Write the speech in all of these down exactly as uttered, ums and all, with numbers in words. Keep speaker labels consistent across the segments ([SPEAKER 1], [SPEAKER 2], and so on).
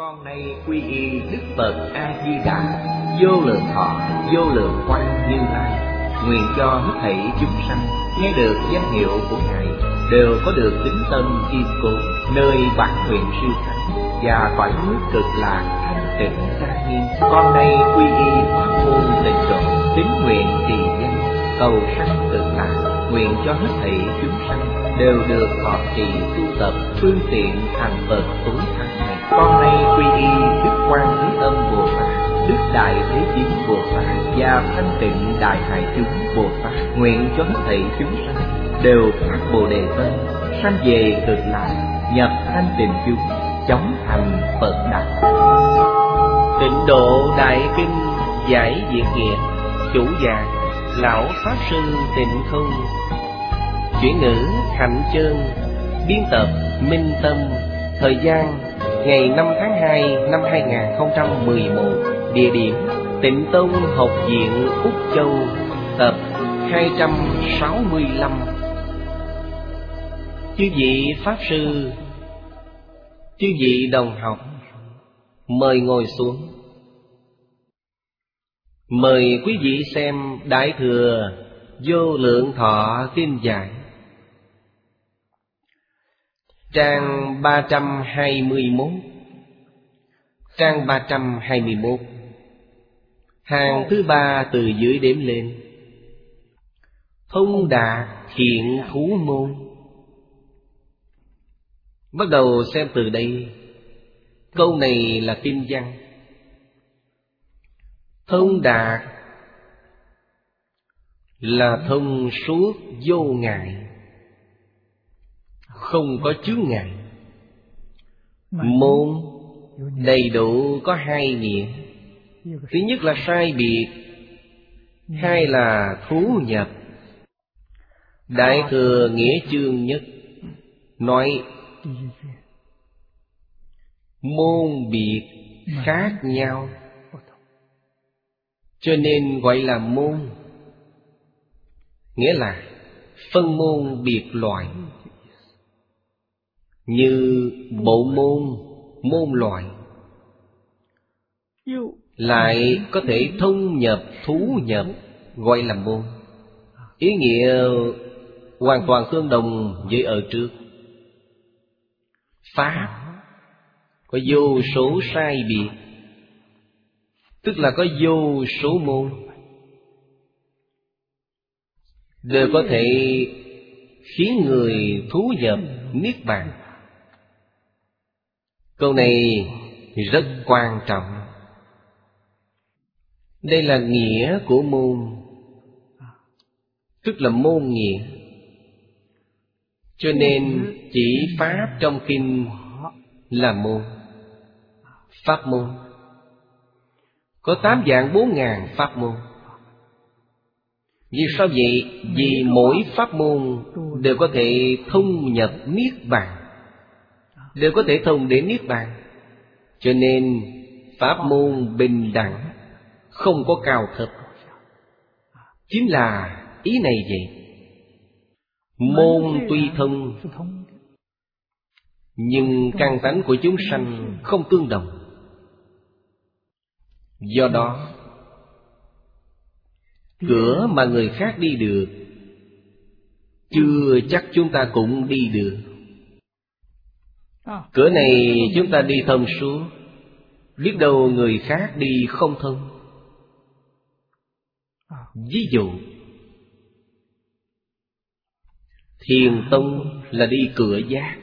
[SPEAKER 1] Con nay quy y Đức Phật A Di Đà, vô lượng thọ, vô lượng quang Như Lai. Nguyện cho hết thảy chúng sanh nghe được danh hiệu của Ngài đều có được tín tâm kiên cố, nơi bản nguyện siêu sanh và cõi nước cực lạc thanh tịnh trang nghiêm. Con nay quy y pháp môn tịnh độ, tín nguyện trì danh cầu sanh cực lạc. Nguyện cho hết thảy chúng sanh đều được thọ trì tu tập phương tiện thành Phật tối thắng này. Con nay quy y Đức Quan Thế Âm Bồ Tát, Đức Đại Thế Chí Bồ Tát và Thanh Tịnh Đại Hải Chúng Bồ Tát. Nguyện cho hết thảy chúng sanh đều phát Bồ Đề tâm, sanh về cực lạc, nhập thanh tịnh chúng, chóng thành Phật đạo. Tịnh Độ Đại Kinh giải diễn nghĩa, chủ giảng lão pháp sư Tịnh Không, chuyển ngữ Hạnh Chơn, biên tập Minh Tâm. Thời gian ngày năm tháng hai năm hai nghìn không trăm mười một. Địa điểm Tịnh Tông Học viện Úc Châu. Tập hai trăm sáu mươi lăm. Chư vị pháp sư, chư vị đồng học, mời ngồi xuống. Mời quý vị xem Đại Thừa Vô Lượng Thọ Kinh Giải, trang ba trăm hai mươi mốt. Trang ba trăm hai mươi mốt, hàng thứ ba từ dưới đếm lên. Thông đạt thiện thú môn. Bắt đầu xem từ đây. Câu này là kinh văn. Thông đạt là thông suốt vô ngại, không có chướng ngại. Môn đầy đủ có hai nghĩa. Thứ nhất là sai biệt, hai là thú nhập. Đại Thừa nghĩa chương nhất nói môn biệt khác nhau, cho nên gọi là môn. Nghĩa là phân môn biệt loại. Như bộ môn, môn loại, lại có thể thông nhập, thú nhập, gọi là môn. Ý nghĩa hoàn toàn tương đồng với ở trước. Pháp có vô số sai biệt, tức là có vô số môn, đều có thể khiến người thú nhập niết bàn. Câu này rất quan trọng. Đây là nghĩa của môn, tức là môn nghĩa. Cho nên chỉ pháp trong kinh là môn, pháp môn. Có tám vạn bốn ngàn pháp môn. Vì sao vậy? Vì mỗi pháp môn đều có thể thông nhập niết bàn, đều có thể thông đến niết bàn. Cho nên pháp môn bình đẳng, không có cao thấp. Chính là ý này vậy. Môn tuy thông, nhưng căn tánh của chúng sanh không tương đồng. Do đó, cửa mà người khác đi được, chưa chắc chúng ta cũng đi được. Cửa này chúng ta đi thông suốt, biết đâu người khác đi không thông. Ví dụ, Thiền Tông là đi cửa giác.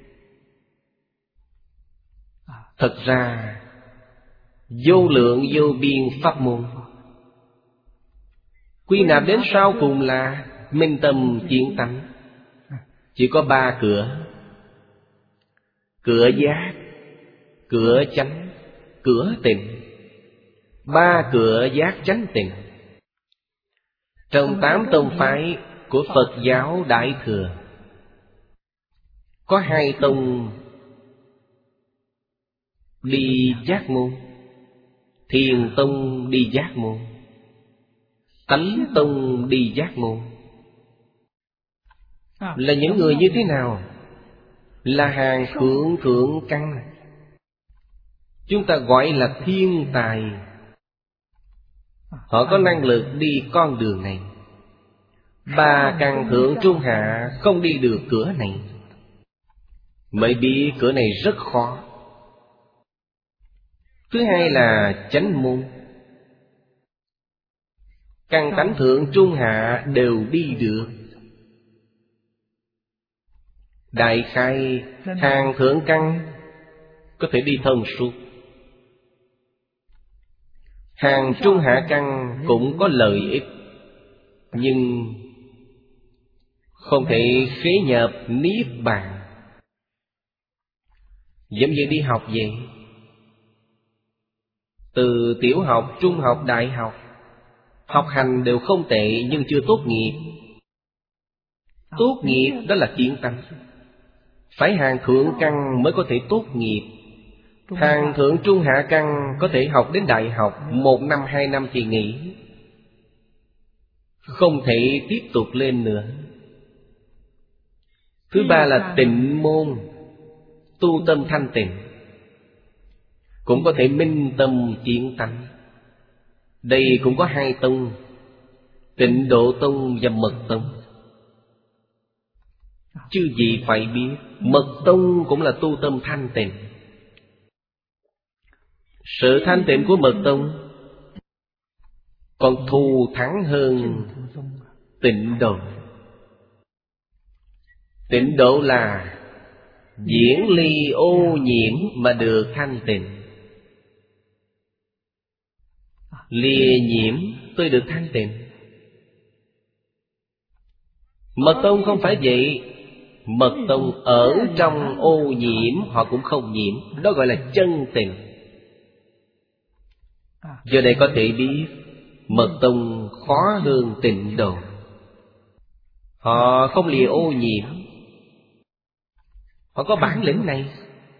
[SPEAKER 1] Thật ra vô lượng vô biên pháp môn, quy nạp đến sau cùng là minh tâm kiến tánh. Chỉ có ba cửa: cửa giác, cửa chánh, cửa tịnh. Ba cửa giác chánh tịnh. Trong tám tông phái của Phật giáo Đại Thừa, có hai tông đi giác môn. Thiền Tông đi giác môn, Tánh Tông đi giác môn. Là những người như thế nào? Là hàng thượng thượng căn, Chúng ta gọi là thiên tài. Họ có năng lực đi con đường này. Ba căn thượng trung hạ không đi được cửa này, mới biết cửa này rất khó. Thứ hai là chánh môn. Căn tánh thượng trung hạ đều đi được. Đại khai hàng thượng căn có thể đi thông suốt. Hàng trung hạ căn cũng có lợi ích, nhưng không thể khế nhập niết bàn. Giống như đi học vậy. Từ tiểu học, trung học, đại học, học hành đều không tệ nhưng chưa tốt nghiệp. Tốt nghiệp đó là kiến tánh. Phải hàng thượng căn mới có thể tốt nghiệp. Hàng thượng trung hạ căn có thể học đến đại học, một năm, hai năm thì nghỉ, không thể tiếp tục lên nữa. Thứ ba là tịnh môn. Tu tâm thanh tịnh, cũng có thể minh tâm kiến tánh. Đây cũng có hai tông, Tịnh Độ Tông và Mật Tông. Chư vị phải biết, Mật Tông cũng là tu tâm thanh tịnh. Sự thanh tịnh của Mật Tông còn thù thắng hơn Tịnh Độ. Tịnh Độ là diễn ly ô nhiễm mà được thanh tịnh. Lìa nhiễm tôi được thanh tịnh. Mật Tông không phải vậy. Mật Tông ở trong ô nhiễm họ cũng không nhiễm. Đó gọi là chân tịnh. Giờ đây có thể biết Mật Tông khó hơn Tịnh Độ. Họ không lìa ô nhiễm, họ có bản lĩnh này.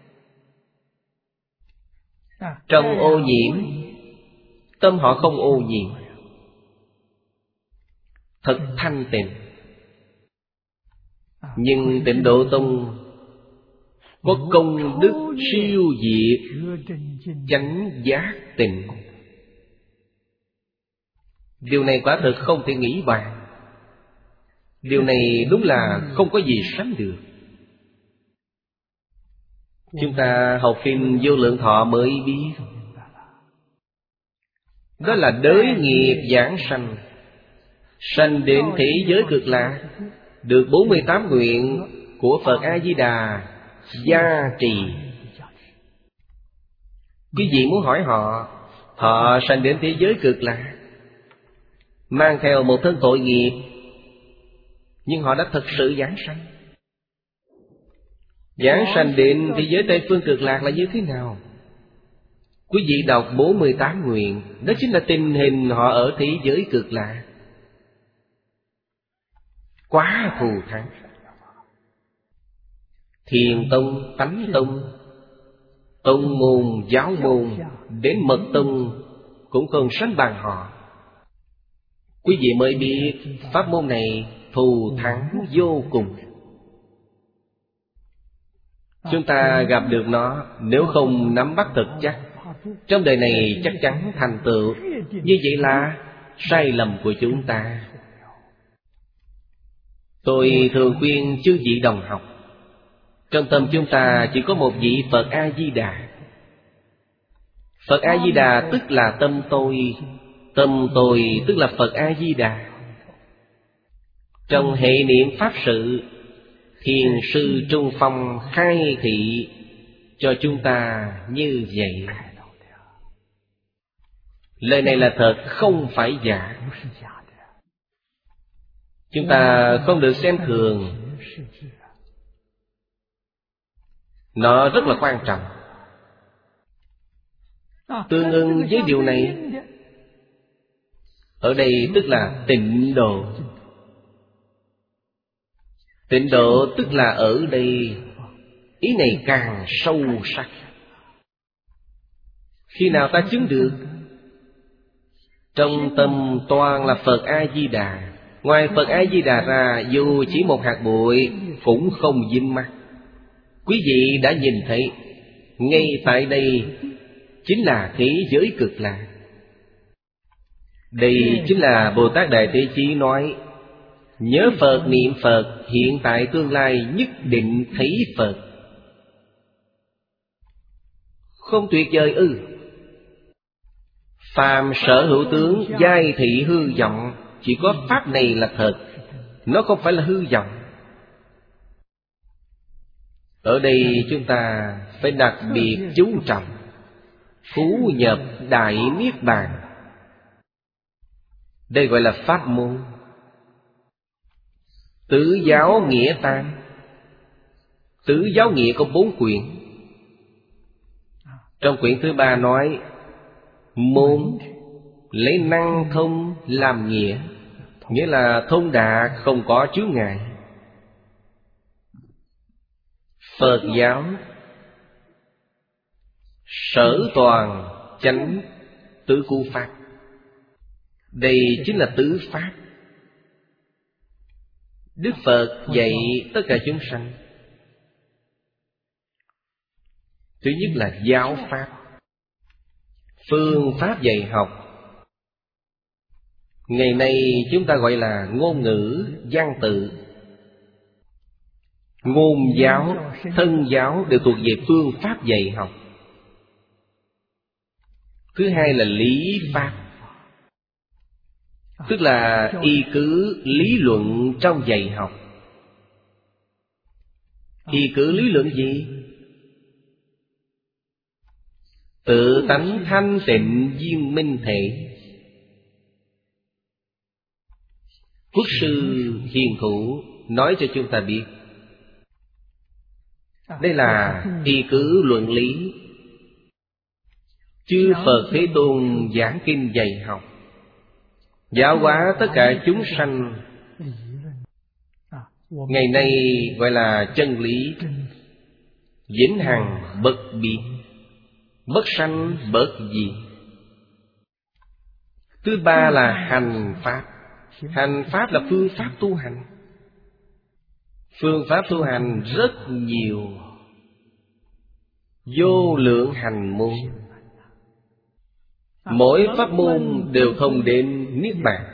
[SPEAKER 1] Trong ô nhiễm, tâm họ không ô nhiễm, thật thanh tịnh. Nhưng Tịnh Độ Tông có công đức siêu diệt chánh giác tịnh. Điều này quả thực không thể nghĩ bàn. Điều này đúng là không có gì sánh được. Chúng ta học phim Vô Lượng Thọ mới biết, đó là đới nghiệp giảng sanh. Sanh đến thế giới cực lạc, được bốn mươi tám nguyện của Phật A-di-đà gia trì. Quý vị muốn hỏi họ, họ sanh đến thế giới cực lạc, mang theo một thân tội nghiệp, nhưng họ đã thực sự giảng sanh. Giảng sanh đến thế giới Tây Phương cực lạc là như thế nào? Quý vị đọc bốn mươi tám nguyện, đó chính là tình hình họ ở thế giới cực lạc. Quá thù thắng. Thiền tông, tánh tông, tông môn, giáo môn, đến Mật Tông cũng không sánh bằng họ. Quý vị mới biết pháp môn này thù thắng vô cùng. Chúng ta gặp được nó, nếu không nắm bắt thật chắc, trong đời này chắc chắn thành tựu. Như vậy là sai lầm của chúng ta. Tôi thường khuyên chư vị đồng học, trong tâm chúng ta chỉ có một vị Phật A-di-đà. Phật A-di-đà tức là tâm tôi, tâm tôi tức là Phật A-di-đà. Trong hệ niệm pháp sự, Thiền sư Trung Phong khai thị cho chúng ta như vậy. Lời này là thật, không phải giả. Chúng ta không được xem thường. Nó rất là quan trọng. Tương ưng với điều này, ở đây tức là tịnh độ. Tịnh độ tức là ở đây. Ý này càng sâu sắc. Khi nào ta chứng được? Trong tâm toàn là Phật A-di-đà. Ngoài Phật A-di-đà ra, dù chỉ một hạt bụi cũng không dính mắt. Quý vị đã nhìn thấy, ngay tại đây chính là thế giới cực lạc. Đây chính là Bồ Tát Đại Thế Chí nói: nhớ Phật niệm Phật, hiện tại tương lai nhất định thấy Phật. Không tuyệt vời ư? Phàm sở hữu tướng, giai thị hư vọng. Chỉ có pháp này là thật, nó không phải là hư vọng. Ở đây chúng ta phải đặc biệt chú trọng phú nhập đại niết bàn. Đây gọi là pháp môn. Tứ giáo nghĩa tam. Tứ giáo nghĩa có bốn quyển. Trong quyển thứ ba nói môn lấy năng thông làm nghĩa, nghĩa là thông đạt, không có chướng ngại. Phật giáo sở toàn chánh tứ cu pháp. Đây chính là tứ pháp. Đức Phật dạy tất cả chúng sanh. Thứ nhất là giáo pháp, phương pháp dạy học. Ngày nay chúng ta gọi là ngôn ngữ, văn tự. Ngôn giáo, thân giáo đều thuộc về phương pháp dạy học. Thứ hai là lý pháp, tức là y cứ lý luận trong dạy học. Y cứ lý luận gì? Tự tánh thanh tịnh viên minh thể. Quốc sư hiền thủ nói cho chúng ta biết, đây là y cứ luận lý. Chư Phật Thế Tôn giảng kinh dạy học, giáo hóa tất cả chúng sanh. Ngày nay gọi là chân lý, vĩnh hằng bất biến, bất sanh bất diệt. Thứ ba là hành pháp. Hành pháp là phương pháp tu hành. Phương pháp tu hành rất nhiều, vô lượng hành môn. Mỗi pháp môn đều thông đến niết bàn.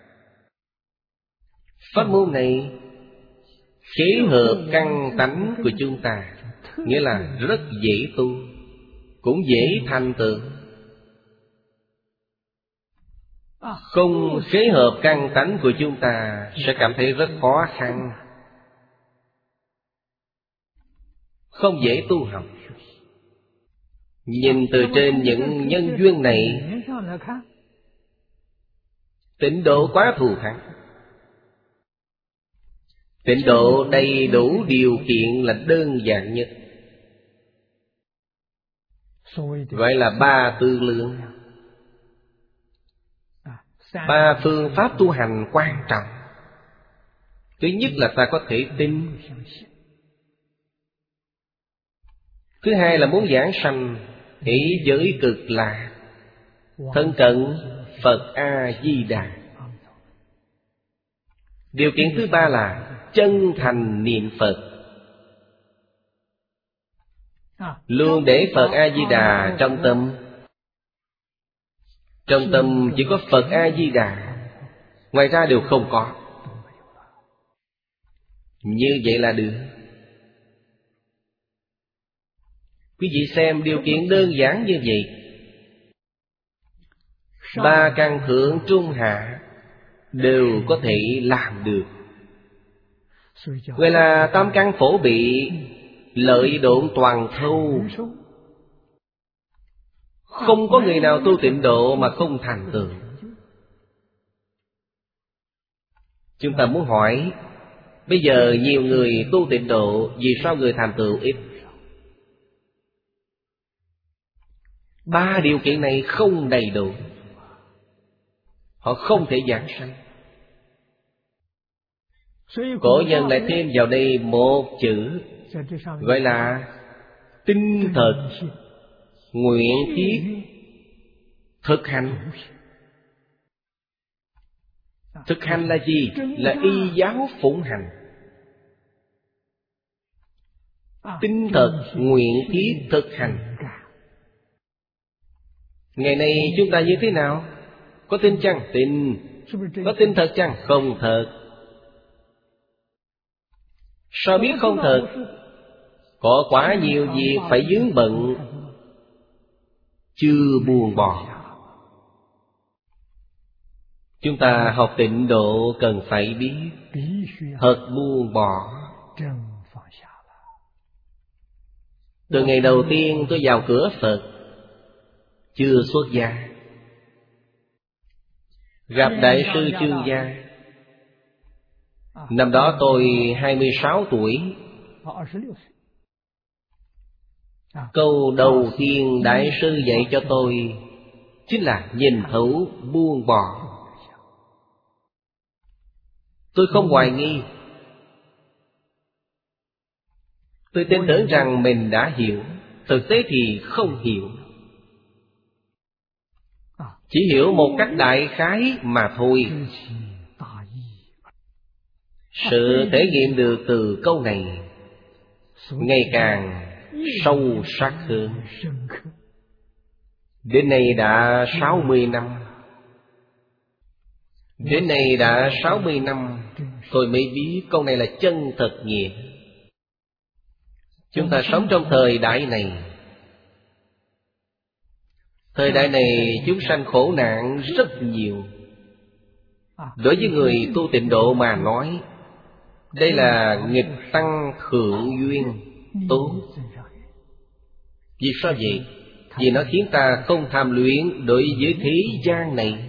[SPEAKER 1] Pháp môn này khế hợp căn tánh của chúng ta, nghĩa là rất dễ tu, cũng dễ thành tựu. Không khế hợp căn tánh của chúng ta sẽ cảm thấy rất khó khăn, không dễ tu học. Nhìn từ trên những nhân duyên này, tịnh độ quá thù thắng. Tịnh độ đầy đủ điều kiện là đơn giản nhất, gọi là ba tư lượng. Ba phương pháp tu hành quan trọng. Thứ nhất là ta có thể tin. Thứ hai là muốn giảng sanh thế giới cực lạc, thân cận Phật A-di-đà. Điều kiện thứ ba là chân thành niệm Phật, luôn để Phật A-di-đà trong tâm. Trong tâm chỉ có Phật A-di-đà, ngoài ra đều không có. Như vậy là được. Quý vị xem điều kiện đơn giản như vậy, ba căn thượng trung hạ đều có thể làm được. Gọi là tam căn phổ bị, lợi độn toàn thâu. Không có người nào tu tịnh độ mà không thành tựu. Chúng ta muốn hỏi, bây giờ nhiều người tu tịnh độ, vì sao người thành tựu ít? Ba điều kiện này không đầy đủ, họ không thể giảng sanh. Cổ nhân lại thêm vào đây một chữ, gọi là tinh thật, nguyện thiết, thực hành. Thực hành là gì? Là y giáo phụng hành. Tinh thật, nguyện thiết, thực hành. Ngày nay chúng ta như thế nào? Có tin chăng? Tin. Có tin thật chăng? Không thật. Sao biết không thật? Có quá nhiều việc phải vướng bận, chưa buông bỏ. Chúng ta học tịnh độ cần phải biết thật buông bỏ. Từ ngày đầu tiên tôi vào cửa Phật, chưa xuất gia, gặp Đại sư Chương Gia. Năm đó tôi hai mươi sáu tuổi. Câu đầu tiên Đại sư dạy cho tôi chính là nhìn thấu buông bỏ. Tôi không hoài nghi. Tôi tin tưởng rằng mình đã hiểu. Thực tế thì không hiểu. Chỉ hiểu một cách đại khái mà thôi. Sự thể nghiệm được từ câu này ngày càng sâu sắc hơn. Đến nay đã sáu mươi năm. Đến nay đã sáu mươi năm, tôi mới biết câu này là chân thật nghĩa. Chúng ta sống trong thời đại này. Thời đại này chúng sanh khổ nạn rất nhiều. Đối với người tu tịnh độ mà nói, đây là nghịch tăng thượng duyên tốt. Vì sao vậy? Vì nó khiến ta không tham luyến đối với thế gian này,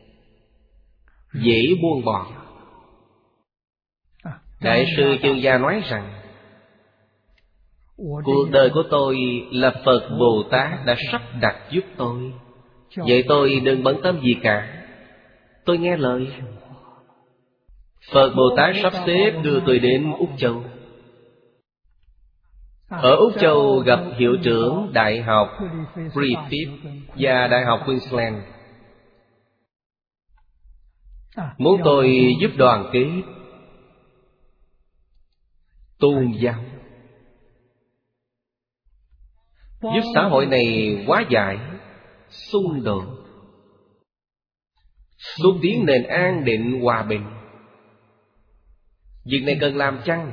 [SPEAKER 1] dễ buông bỏ. Đại sư Chương Gia nói rằng cuộc đời của tôi là Phật Bồ Tát đã sắp đặt giúp tôi. Vậy tôi đừng bận tâm gì cả. Tôi nghe lời. Phật Bồ Tát sắp xếp đưa tôi đến Úc Châu. Ở Úc Châu gặp hiệu trưởng Đại học Griffith và Đại học Queensland, muốn tôi giúp đoàn kết tôn giáo, giúp xã hội này hóa giải xung đột, xúc tiến nền an định hòa bình. Việc này cần làm chăng?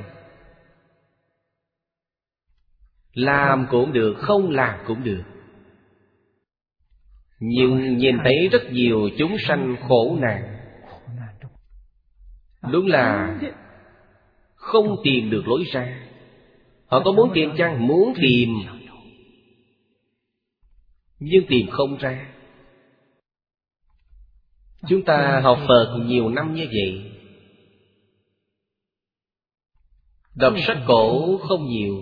[SPEAKER 1] Làm cũng được, không làm cũng được. Nhưng nhìn thấy rất nhiều chúng sanh khổ nạn, đúng là không tìm được lối ra. Họ có muốn tìm chăng? Muốn tìm, nhưng tìm không ra. Chúng ta học Phật nhiều năm như vậy, đọc sách cổ không nhiều,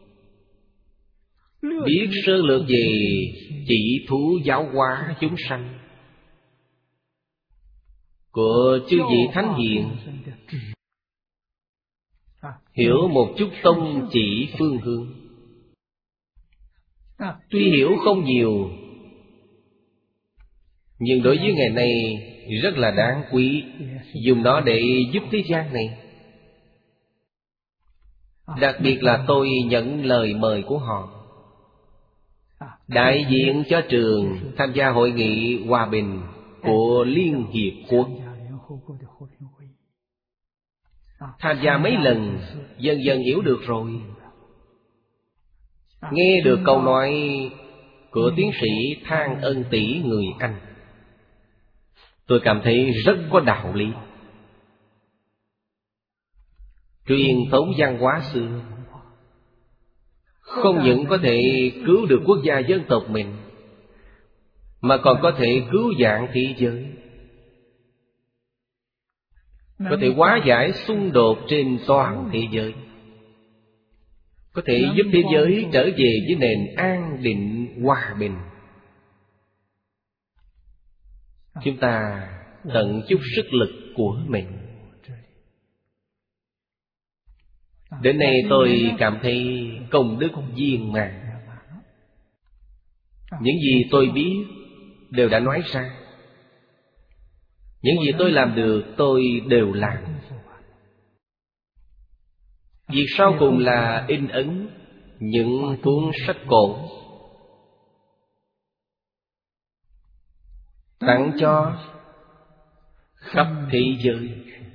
[SPEAKER 1] biết sơ lược về chỉ thú giáo hóa chúng sanh của chư vị thánh hiền, hiểu một chút tông chỉ phương hướng. Tuy hiểu không nhiều, nhưng đối với ngày nay rất là đáng quý, dùng nó để giúp thế gian này. Đặc biệt là tôi nhận lời mời của họ, đại diện cho trường tham gia hội nghị hòa bình của Liên Hiệp Quốc. Tham gia mấy lần, dần dần hiểu được rồi. Nghe được câu nói của tiến sĩ Thang Ân Tỷ người Anh, tôi cảm thấy rất có đạo lý. Truyền thống văn hóa xưa không những có thể cứu được quốc gia dân tộc mình, mà còn có thể cứu vãn thế giới, có thể hóa giải xung đột trên toàn thế giới, có thể giúp thế giới trở về với nền an định hòa bình. Chúng ta tận chút sức lực của mình. Đến nay tôi cảm thấy công đức viên mãn. Những gì tôi biết đều đã nói ra. Những gì tôi làm được tôi đều làm. Việc sau cùng là in ấn những cuốn sách cổ. tặng cho khắp thế giới.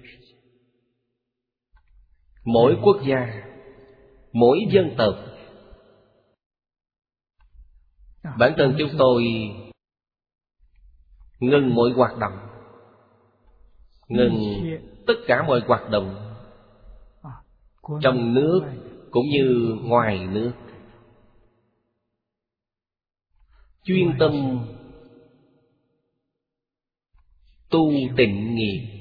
[SPEAKER 1] Mỗi quốc gia, mỗi dân tộc. Bản thân chúng tôi ngừng mọi hoạt động, ngừng tất cả mọi hoạt động trong nước cũng như ngoài nước, chuyên tâm tu tịnh nghiệp,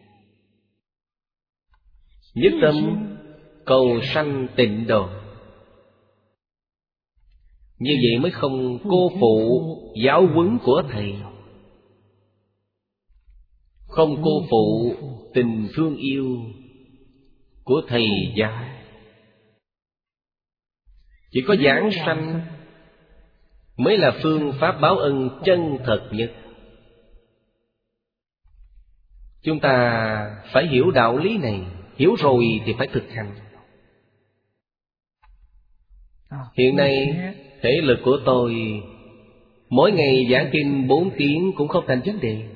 [SPEAKER 1] nhất tâm cầu sanh tịnh độ. Như vậy mới không cô phụ giáo huấn của Thầy, không cô phụ tình thương yêu của Thầy giáo. Chỉ có giảng sanh mới là phương pháp báo ân chân thật nhất. Chúng ta phải hiểu đạo lý này, hiểu rồi thì phải thực hành. Hiện nay thể lực của tôi mỗi ngày giảng kinh bốn tiếng cũng không thành vấn đề.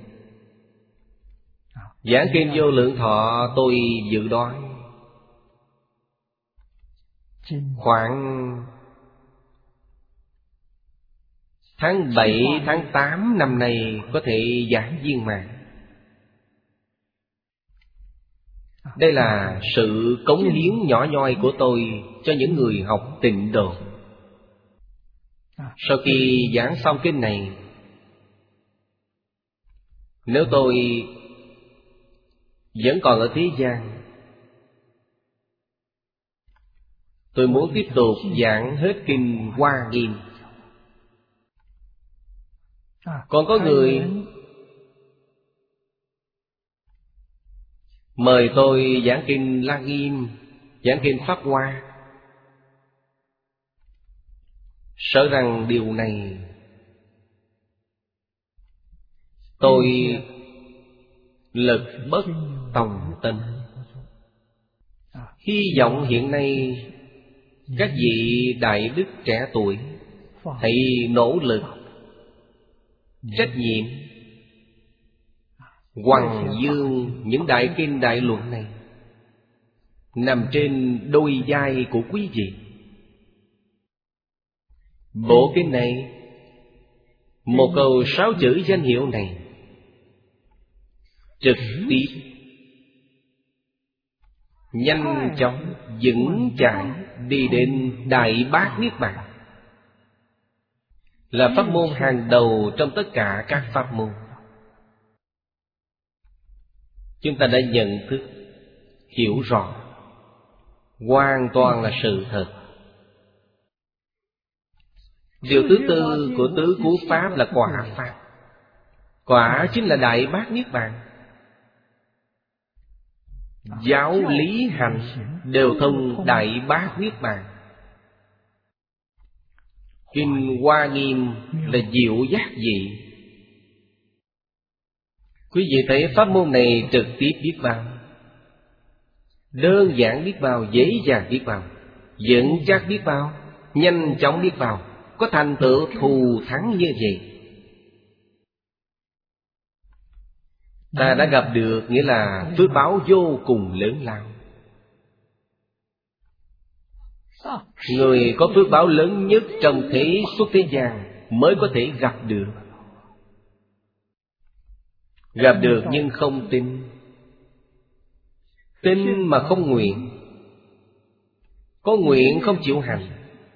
[SPEAKER 1] Giảng kinh Vô Lượng Thọ tôi dự đoán khoảng tháng bảy, tháng tám năm nay có thể giảng viên mãn. Đây là sự cống hiến nhỏ nhoi của tôi cho những người học tịnh độ. Sau khi giảng xong kinh này, nếu tôi vẫn còn ở thế gian, tôi muốn tiếp tục giảng hết kinh Hoa Nghiêm. Còn có người mời tôi giảng kinh La Nghiêm, giảng kinh Pháp Hoa. Sợ rằng điều này tôi lực bất tòng tâm. Hy vọng hiện nay các vị đại đức trẻ tuổi hãy nỗ lực, trách nhiệm hoằng dương những đại kinh đại luận này nằm trên đôi vai của quý vị. Bộ kinh này, một câu sáu chữ danh hiệu này trực tiếp nhanh chóng vững chãi đi đến Đại Bát Niết Bàn, là pháp môn hàng đầu trong tất cả các pháp môn. Chúng ta đã nhận thức, hiểu rõ, hoàn toàn là sự thật. Điều thứ tư của tứ cú pháp là quả pháp. Quả chính là Đại Bát Niết Bàn. Giáo lý hành đều thông Đại Bát Niết Bàn. Kinh Hoa Nghiêm là diệu giác dị. Quý vị thấy pháp môn này trực tiếp biết bao, đơn giản biết bao, dễ dàng biết bao, vững chắc biết bao, nhanh chóng biết bao, có thành tựu thù thắng như vậy. Ta đã gặp được nghĩa là phước báo vô cùng lớn lao. Người có phước báo lớn nhất trong thế xuất thế gian mới có thể gặp được. Gặp được nhưng không tin, tin mà không nguyện, có nguyện không chịu hành,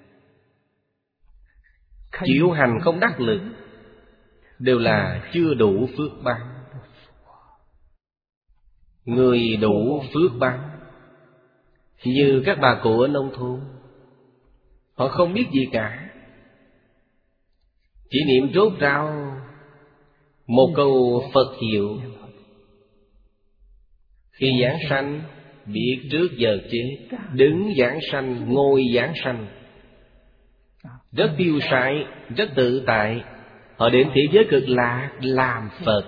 [SPEAKER 1] chịu hành không đắc lực, đều là chưa đủ phước báo. Người đủ phước báo như các bà cụ ở nông thôn, họ không biết gì cả, chỉ niệm rốt ráo một câu Phật hiệu. Khi giảng sanh biết trước giờ chết, đứng giảng sanh, ngồi giảng sanh, rất tiêu sái, rất tự tại. Họ đến thế giới cực lạc làm Phật.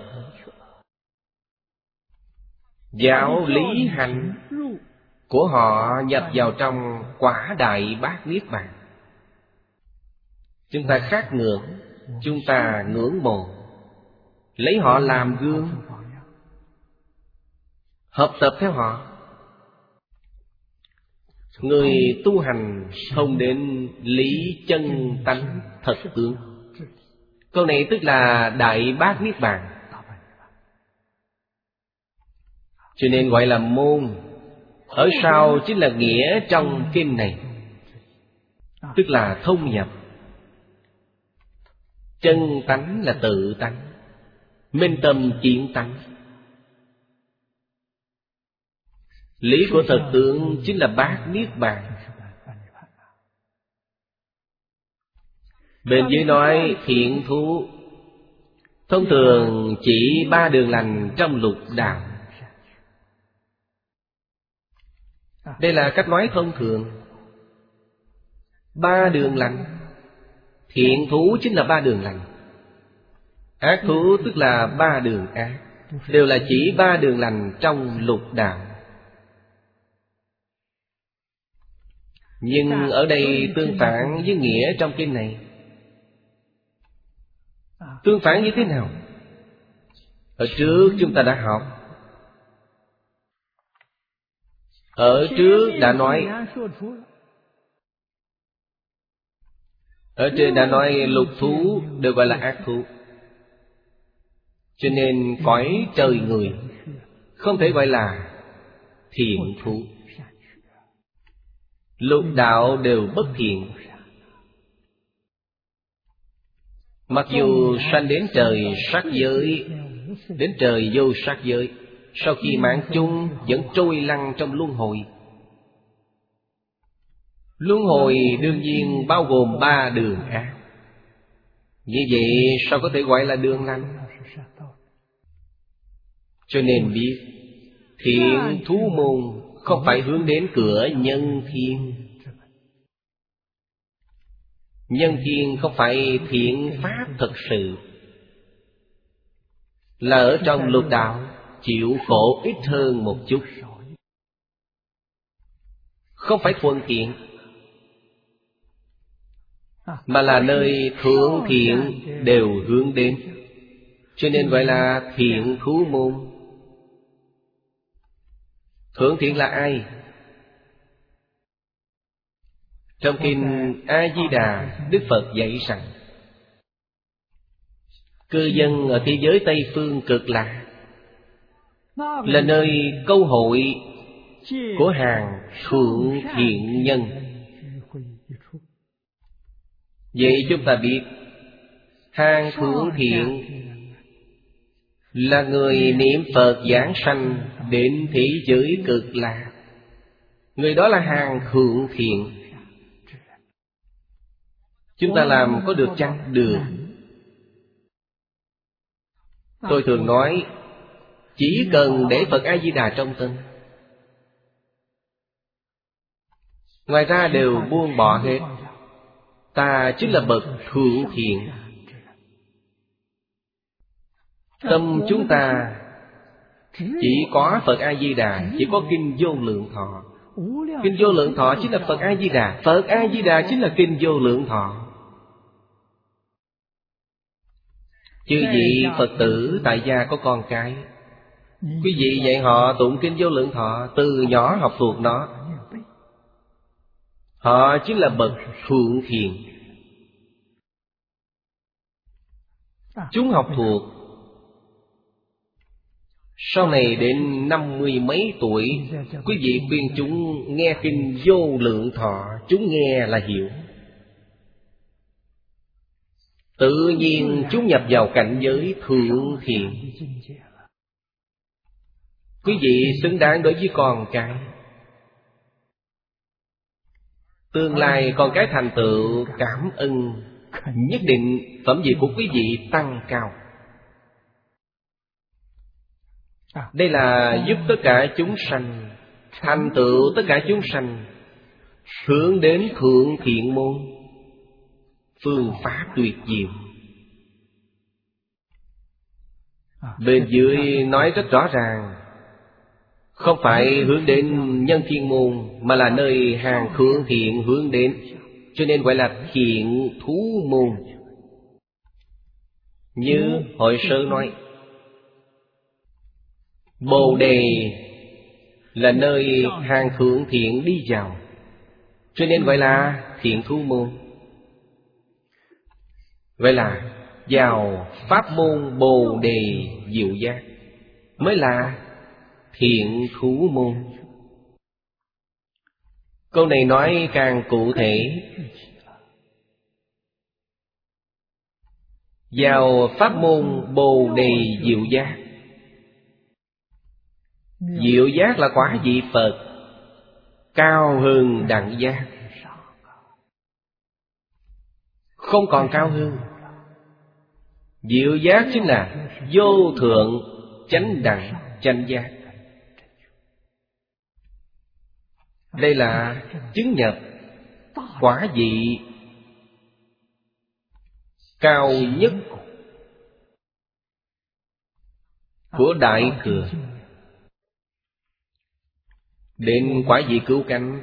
[SPEAKER 1] Giáo lý hành của họ nhập vào trong quả Đại Bát Niết Bàn. Chúng ta khát ngưỡng, chúng ta ngưỡng mộ. lấy họ làm gương, học tập theo họ. Người tu hành thông đến lý chân tánh thật tướng. Câu này tức là Đại Bát Niết Bàn, cho nên gọi là môn. Ở sau chính là nghĩa trong kinh này, tức là thông nhập. Chân tánh là tự tánh, minh tâm kiến tánh. Lý của thật tướng chính là Bát Niết Bàn. Bên dưới nói thiện thú, thông thường chỉ ba đường lành trong lục đạo. Đây là cách nói thông thường. Ba đường lành, thiện thú chính là ba đường lành, ác thú tức là ba đường ác, đều là chỉ ba đường lành trong lục đạo. Nhưng ở đây tương phản với nghĩa trong kinh này. Tương phản như thế nào? Ở trước chúng ta đã học. Ở trước đã nói, ở trên đã nói lục thú đều gọi là ác thú. Cho nên cõi trời người không thể gọi là thiện thú. Lục đạo đều bất thiện. Mặc dù sanh đến trời sắc giới, đến trời vô sắc giới, sau khi mạng chung vẫn trôi lăn trong luân hồi. Luân hồi đương nhiên bao gồm ba đường ác. Như vậy sao có thể gọi là đường lành? Cho nên biết thiện thú môn không phải hướng đến cửa nhân thiên. Nhân thiên không phải thiện pháp thật sự, là ở trong lục đạo chịu khổ ít hơn một chút, không phải thuận tiện, mà là nơi thượng thiện đều hướng đến, cho nên gọi là thiện thú môn. Thượng thiện là ai? Trong kinh A-di-đà, Đức Phật dạy rằng cư dân ở thế giới Tây Phương Cực Lạc là nơi câu hội của hàng thượng thiện nhân. Vậy chúng ta biết hàng thượng thiện là người niệm Phật giảng sanh đến thế giới Cực Lạc. Người đó là hàng thượng thiện. Chúng ta làm có được chăng? Được. Tôi thường nói, chỉ cần để Phật A-di-đà trong tâm, ngoài ra đều buông bỏ hết. Ta chính là bậc thượng thiện. Tâm chúng ta chỉ có Phật A-di-đà, chỉ có Kinh Vô Lượng Thọ. Kinh Vô Lượng Thọ chính là Phật A-di-đà, Phật A-di-đà chính là Kinh Vô Lượng Thọ. Chư vị Phật tử tại gia có con cái, quý vị dạy họ tụng Kinh Vô Lượng Thọ, từ nhỏ học thuộc nó. Họ chính là bậc thượng thiện. Chúng học thuộc, sau này đến năm mươi mấy tuổi, quý vị khuyên chúng nghe Kinh Vô Lượng Thọ, chúng nghe là hiểu. Tự nhiên chúng nhập vào cảnh giới thượng thiện. Quý vị xứng đáng đối với con cái. Tương lai con cái thành tựu cảm ơn, nhất định phẩm vị của quý vị tăng cao. Đây là giúp tất cả chúng sanh, thành tựu tất cả chúng sanh, hướng đến thượng thiện môn. Phương pháp tuyệt diệu. Bên dưới nói rất rõ ràng, không phải hướng đến nhân thiên môn, mà là nơi hàng thượng thiện hướng đến, cho nên gọi là thiện thú môn. Như Hội Sơ nói, Bồ đề là nơi hàng thượng thiện đi vào, cho nên gọi là thiện thú môn. Vậy là vào pháp môn Bồ đề diệu giác mới là thiện thú môn. Câu này nói càng cụ thể. Vào pháp môn Bồ đề diệu giác. Diệu giác là quả vị Phật, cao hơn đẳng giác, không còn cao hơn. Diệu giác chính là vô thượng chánh đẳng chánh giác. Đây là chứng nhập quả vị cao nhất của Đại Thừa. Đến quả vị cứu cánh.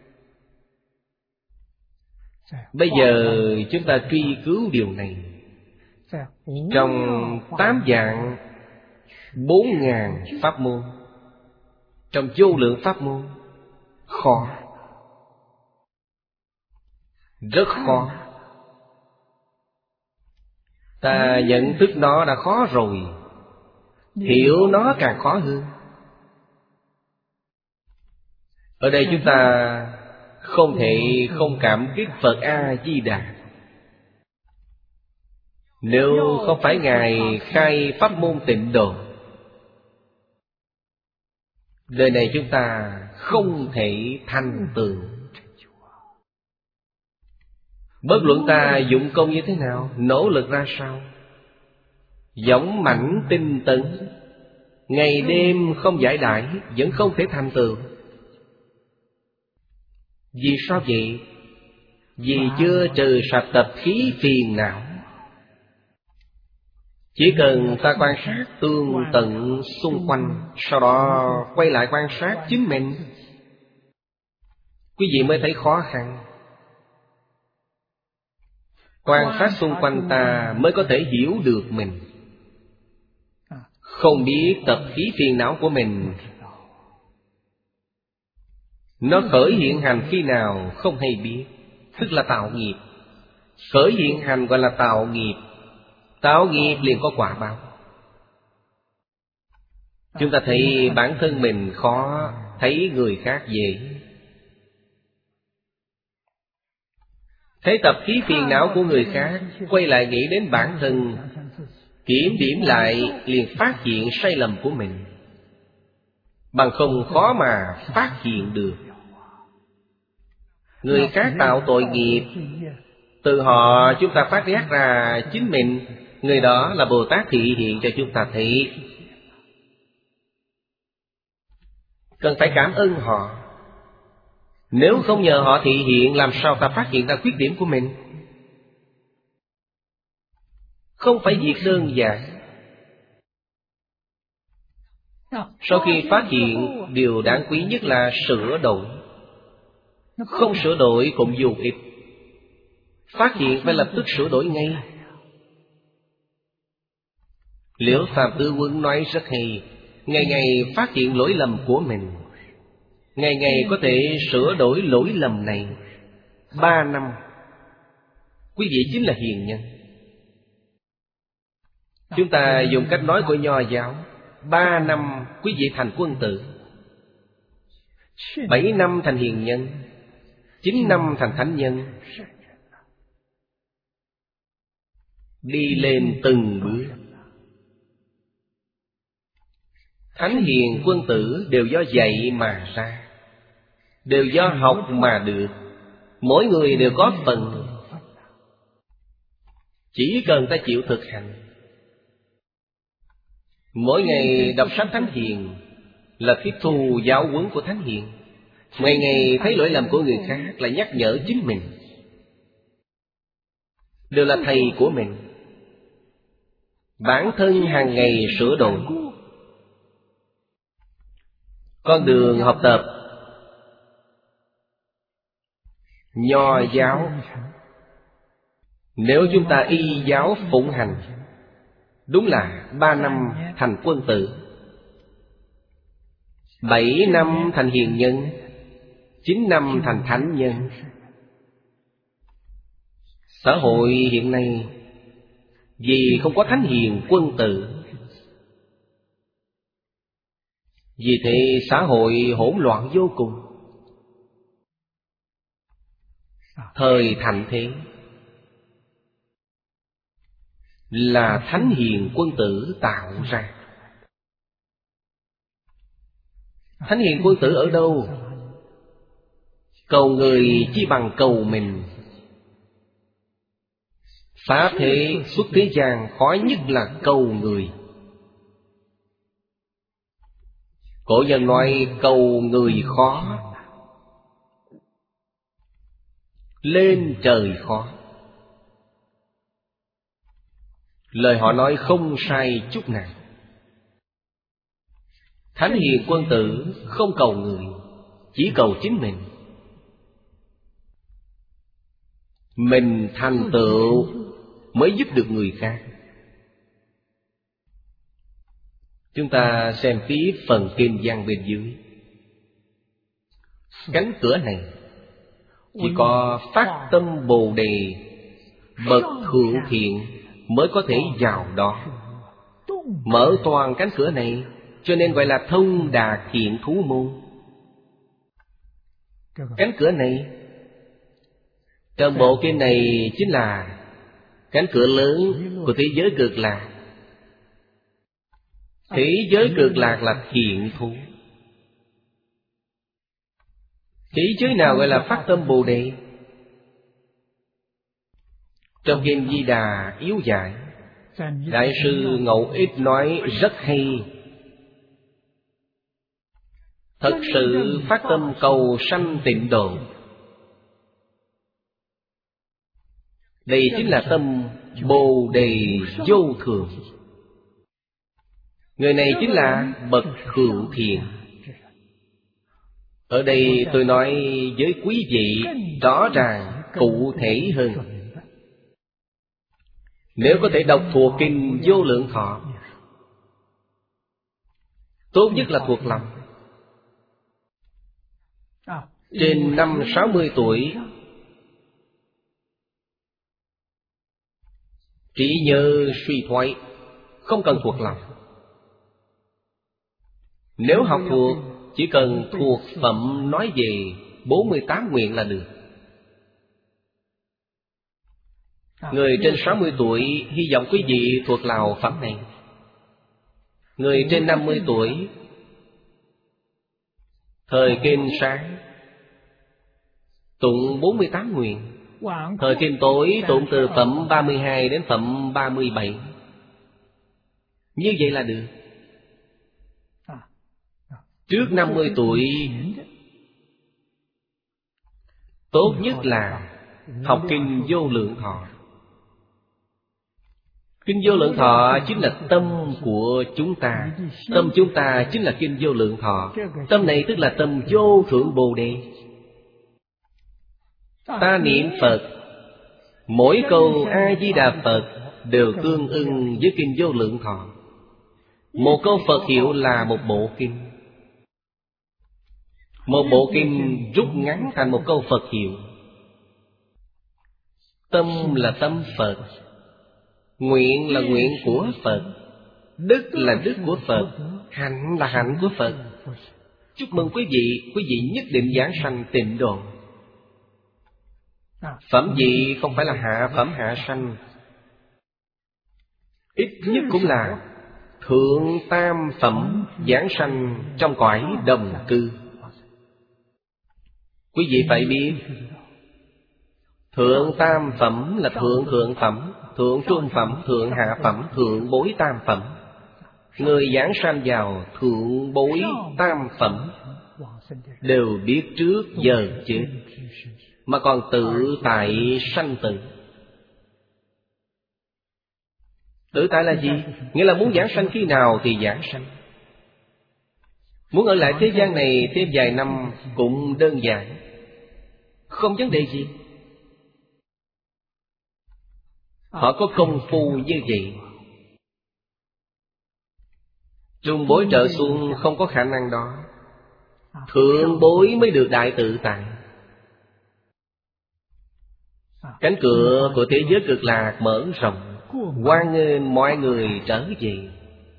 [SPEAKER 1] Bây giờ chúng ta truy cứu điều này trong tám vạn bốn ngàn pháp môn, trong vô lượng pháp môn. Khó, rất khó. Ta nhận thức nó đã khó rồi, hiểu nó càng khó hơn. Ở đây chúng ta không thể không cảm kích Phật A-di-đà. Nếu không phải Ngài khai pháp môn Tịnh Độ, đời này chúng ta không thể thành tựu. Bất luận ta dụng công như thế nào, nỗ lực ra sao, dũng mãnh tinh tấn, ngày đêm không giải đãi, vẫn không thể thành tựu. Vì sao vậy? Vì chưa trừ sạch tập khí phiền não. Chỉ cần ta quan sát tương tận xung quanh, sau đó quay lại quan sát chính mình, quý vị mới thấy khó khăn. Quan sát xung quanh ta mới có thể hiểu được mình. Không biết tập khí phiền não của mình nó khởi hiện hành khi nào không hay biết, tức là tạo nghiệp. Khởi hiện hành gọi là tạo nghiệp. Tạo nghiệp liền có quả báo. Chúng ta thấy bản thân mình khó, thấy người khác dễ. Thấy tập khí phiền não của người khác, quay lại nghĩ đến bản thân, kiểm điểm lại liền phát hiện sai lầm của mình. Bằng không khó mà phát hiện được. Người khác tạo tội nghiệp, từ họ chúng ta phát giác ra chính mình. Người đó là Bồ Tát thị hiện cho chúng ta thấy. Cần phải cảm ơn họ. Nếu không nhờ họ thị hiện, làm sao ta phát hiện ra khuyết điểm của mình? Không phải việc đơn giản. Sau khi phát hiện, điều đáng quý nhất là sửa đổi. Không sửa đổi cũng vô ích. Phát hiện phải lập tức sửa đổi ngay. Liễu Phạm Tư Quân nói rất hay, ngày ngày phát hiện lỗi lầm của mình, ngày ngày có thể sửa đổi lỗi lầm này. Ba năm, quý vị chính là hiền nhân. Chúng ta dùng cách nói của Nho giáo, ba năm quý vị thành quân tử, bảy năm thành hiền nhân, chín năm thành thánh nhân. Đi lên từng bước. Thánh hiền quân tử đều do dạy mà ra, đều do học mà được. Mỗi người đều có phần, chỉ cần ta chịu thực hành. Mỗi ngày đọc sách thánh hiền là tiếp thu giáo huấn của thánh hiền. Ngày ngày thấy lỗi lầm của người khác là nhắc nhở chính mình, đều là thầy của mình. Bản thân hàng ngày sửa đổi. Con đường học tập Nho giáo, nếu chúng ta y giáo phụng hành, đúng là ba năm thành quân tử. Bảy năm thành hiền nhân, chín năm thành thánh nhân. Xã hội hiện nay vì không có thánh hiền quân tử, vì thế xã hội hỗn loạn vô cùng. Thời thạnh thế là thánh hiền quân tử tạo ra. Thánh hiền quân tử ở đâu? Cầu người chi bằng cầu mình. Pháp thế xuất thế gian khó nhất là cầu người. Cổ nhân nói cầu người khó, lên trời khó. Lời họ nói không sai chút nào. Thánh hiền quân tử không cầu người, chỉ cầu chính mình. Mình thành tựu mới giúp được người khác. Chúng ta xem tiếp phần kinh văn bên dưới. Cánh cửa này chỉ có phát tâm Bồ Đề, bậc thượng thiện mới có thể vào đó. Mở toàn cánh cửa này, cho nên gọi là thông đà thiện thú môn. Cánh cửa này, trong bộ kinh này chính là cánh cửa lớn của thế giới cực lạc. Thế giới cực lạc là thiện thú. Thế giới nào gọi là phát tâm Bồ Đề? Trong kinh Di Đà yếu giải, Đại sư Ngẫu Ích nói rất hay. Thật sự phát tâm cầu sanh tịnh độ, đây chính là tâm Bồ Đề vô thường. Người này chính là bậc thượng thiện. Ở đây tôi nói với quý vị rõ ràng, cụ thể hơn. Nếu có thể đọc thuộc kinh Vô Lượng Thọ, tốt nhất là thuộc lòng. Trên năm sáu mươi tuổi, trí nhớ suy thoái, không cần thuộc lòng. Nếu học thuộc, chỉ cần thuộc phẩm nói về bốn mươi tám nguyện là được. Người trên sáu mươi tuổi hy vọng quý vị thuộc lào phẩm này. Người trên năm mươi tuổi, thời kinh sáng tụng bốn mươi tám nguyện, thời kinh tối tụng từ phẩm ba mươi hai đến phẩm ba mươi bảy. Như vậy là được. Trước năm mươi tuổi, tốt nhất là học kinh Vô Lượng Thọ. Kinh Vô Lượng Thọ chính là tâm của chúng ta. Tâm chúng ta chính là kinh Vô Lượng Thọ. Tâm này tức là tâm vô thượng Bồ Đề. Ta niệm Phật, mỗi câu A-di-đà Phật đều tương ưng với kinh Vô Lượng Thọ. Một câu Phật hiệu là một bộ kinh. Một bộ kinh rút ngắn thành một câu Phật hiệu. Tâm là tâm Phật, nguyện là nguyện của Phật, đức là đức của Phật, hạnh là hạnh của Phật. Chúc mừng quý vị, quý vị nhất định giảng sanh tịnh độ. Phẩm vị không phải là hạ phẩm hạ sanh, ít nhất cũng là thượng tam phẩm giảng sanh trong cõi đồng cư. Quý vị phải biết, thượng tam phẩm là thượng thượng phẩm, thượng trung phẩm, thượng hạ phẩm, thượng bối tam phẩm. Người giảng sanh vào thượng bối tam phẩm đều biết trước giờ chết, mà còn tự tại sanh tử. Tự tại là gì? Nghĩa là muốn giảng sanh khi nào thì giảng sanh. Muốn ở lại thế gian này thêm vài năm cũng đơn giản, không vấn đề gì. Họ có công phu như vậy. Trung bối trợ xuân không có khả năng đó. thượng bối mới được đại tự tại. Cánh cửa của thế giới cực lạc mở rộng, hoan nghênh mọi người trở về.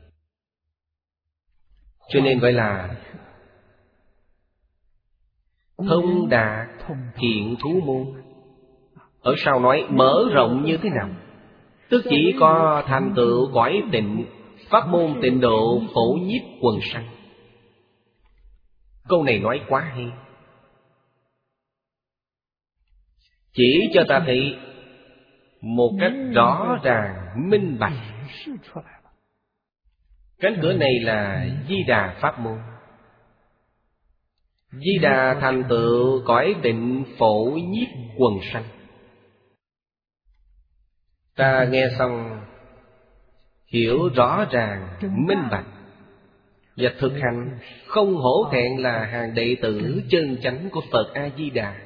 [SPEAKER 1] Cho nên gọi là thông đạt thiện thú môn. Ở sau nói mở rộng như thế nào? Tức chỉ có thành tựu cõi tịnh, pháp môn tịnh độ phổ nhiếp quần sanh. Câu này nói quá hay, chỉ cho ta thấy một cách rõ ràng minh bạch. Cánh cửa này là Di Đà pháp môn. Di Đà thành tựu cõi tịnh phổ nhiếp quần sanh. Ta nghe xong hiểu rõ ràng minh bạch và thực hành, không hổ thẹn là hàng đệ tử chân chánh của Phật A Di Đà.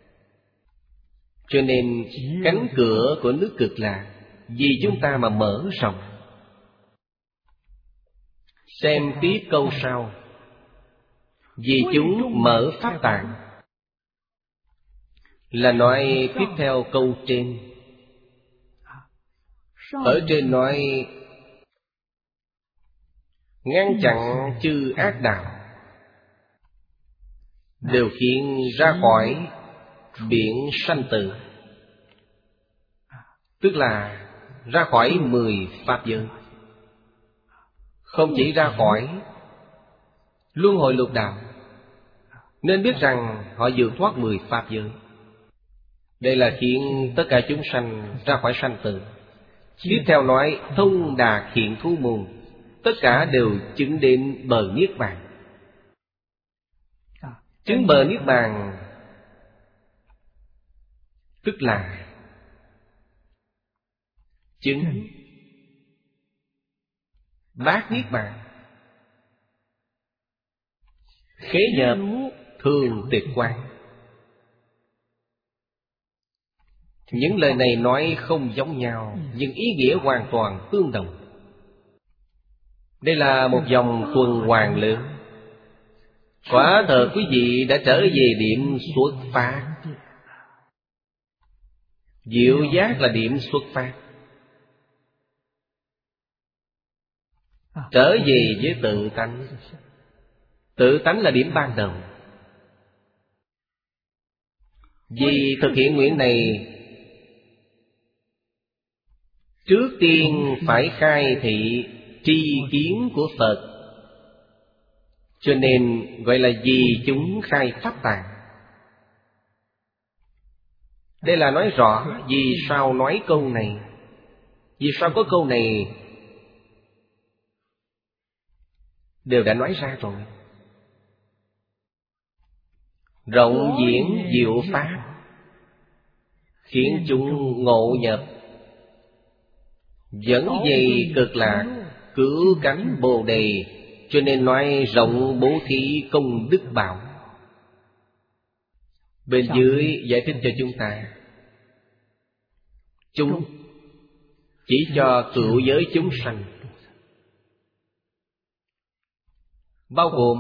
[SPEAKER 1] Cho nên cánh cửa của nước Cực Lạc vì chúng ta mà mở rộng. Xem tiếp câu sau: vì chúng mở pháp tạng, là nói tiếp theo câu trên. Ở trên nói ngăn chặn chư ác đạo, đều khiến ra khỏi biển sanh tử, tức là ra khỏi mười pháp giới. Không chỉ ra khỏi luân hồi lục đạo, nên biết rằng họ vượt thoát mười pháp giới. Đây là khiến tất cả chúng sanh ra khỏi sanh tử. Tiếp theo nói thông đạt thiện thú môn, tất cả đều chứng đến bờ niết bàn. Chứng bờ niết bàn tức là chứng bát niết bàn, khế nhập thường tịch quang. Những lời này nói không giống nhau, nhưng ý nghĩa hoàn toàn tương đồng. Đây là một dòng tuần hoàn lớn. Quả thật quý vị đã trở về điểm xuất phát. Diệu giác là điểm xuất phát. Trở về với tự tánh. Tự tánh là điểm ban đầu. Vì thực hiện nguyện này, trước tiên phải khai thị tri kiến của Phật. Cho nên gọi là vì chúng khai pháp tạng. Đây là nói rõ vì sao nói câu này. Vì sao có câu này đều đã nói ra rồi. Rộng diễn diệu pháp, khiến chúng ngộ nhập, dẫn về cực lạc, cứu cánh Bồ Đề. Cho nên nói rộng bố thí công đức bảo. Bên dưới giải thích cho chúng ta, chúng chỉ cho cựu giới chúng sanh, bao gồm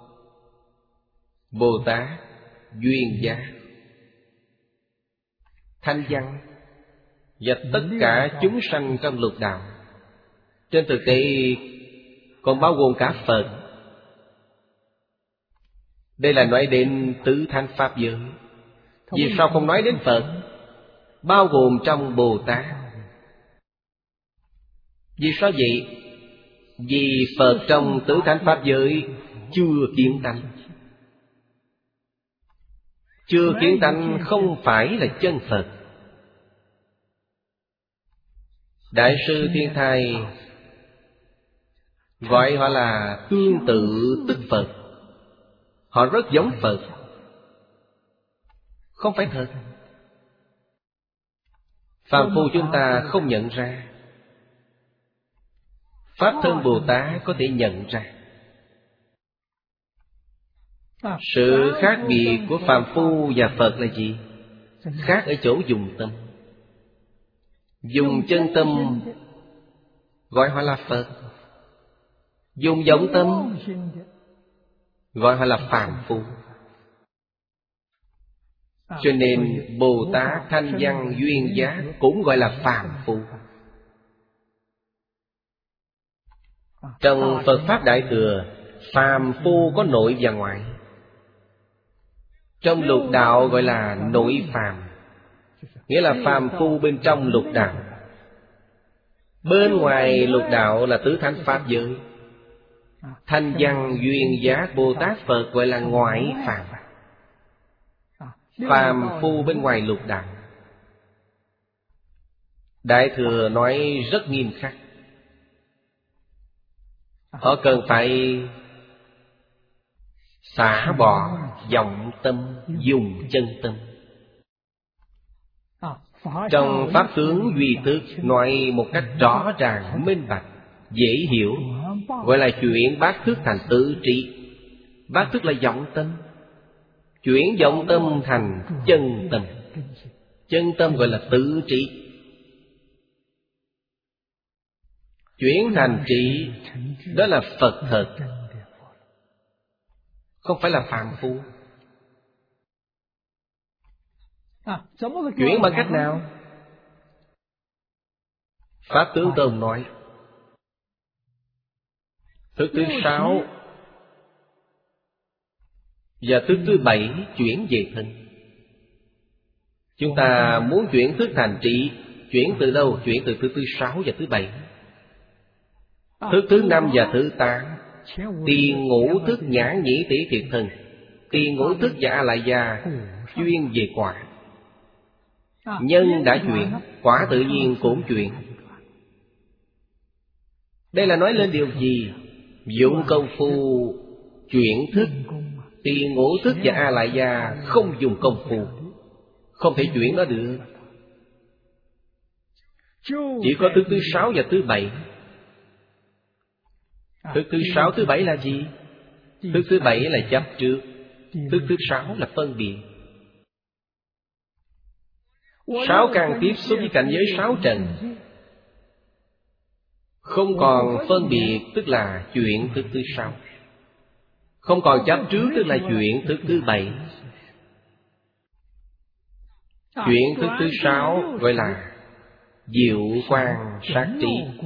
[SPEAKER 1] Bồ Tát, Duyên Giác, Thanh Văn và tất cả chúng sanh trong lục đạo. Trên thực tế còn bao gồm cả Phật. Đây là nói đến tứ thánh pháp giới. Vì sao không nói đến Phật? Bao gồm trong Bồ Tát. Vì sao vậy? Vì Phật trong tứ thánh pháp giới chưa kiến tánh. Chưa kiến tánh không phải là chân Phật. Đại sư Thiên Thai gọi họ là tương tự tức Phật. Họ rất giống Phật, không phải thật. Phàm phu chúng ta không nhận ra. Pháp thân Bồ Tát có thể nhận ra. Sự khác biệt của phàm phu và Phật là gì? Khác ở chỗ dùng tâm. Dùng chân tâm gọi họ là Phật. Dùng vọng tâm gọi họ là phàm phu. Cho nên Bồ Tát Thanh Văn Duyên Giác cũng gọi là phàm phu. Trong Phật Pháp Đại Thừa, phàm phu có nội và ngoại. Trong lục đạo gọi là nội phàm, nghĩa là phàm phu bên trong lục đạo. Bên ngoài lục đạo là tứ thánh Pháp giới. Thanh Văn Duyên Giác Bồ Tát Phật gọi là ngoại phàm, phàm phu bên ngoài lục đạo. Đại Thừa nói rất nghiêm khắc. Họ cần phải xả bỏ vọng tâm, dùng chân tâm. Trong Pháp tướng Duy Thức nói một cách rõ ràng, minh bạch, dễ hiểu, gọi là chuyển bát thức thành tứ trí. Bát thức là vọng tâm, chuyển vọng tâm thành chân tâm. Chân tâm gọi là tứ trí. Chuyển thành trí, đó là Phật thật, không phải là phàm phu. Chuyển bằng cách nào? Pháp Tướng Tôn nói thức thứ sáu và thức thứ bảy chuyển về thân. Chúng ta muốn chuyển thức thành trí, chuyển từ đâu? Chuyển từ thức thứ sáu và thứ bảy. Thức thứ năm và thứ tám, tiền ngũ thức nhãn nhĩ tỷ thiệt thân. Tiền ngũ thức và A Lại Gia chuyên về quả. Nhân đã chuyển, quả tự nhiên cũng chuyển. Đây là nói lên điều gì? Dụng công phu chuyển thức. Tiền ngũ thức và A Lại Gia không dùng công phu, không thể chuyển nó được. Chỉ có thức thứ sáu và thứ bảy. Thức thứ sáu, thứ bảy là gì? Thức thứ bảy là chấp trước, thức thứ sáu là phân biệt. Sáu căn tiếp xúc với cảnh giới sáu trần, không còn phân biệt tức là chuyển thức thứ sáu. Không còn chấp trước tức là chuyển thức thứ bảy. Chuyển thức thứ sáu gọi là diệu quan sát trí.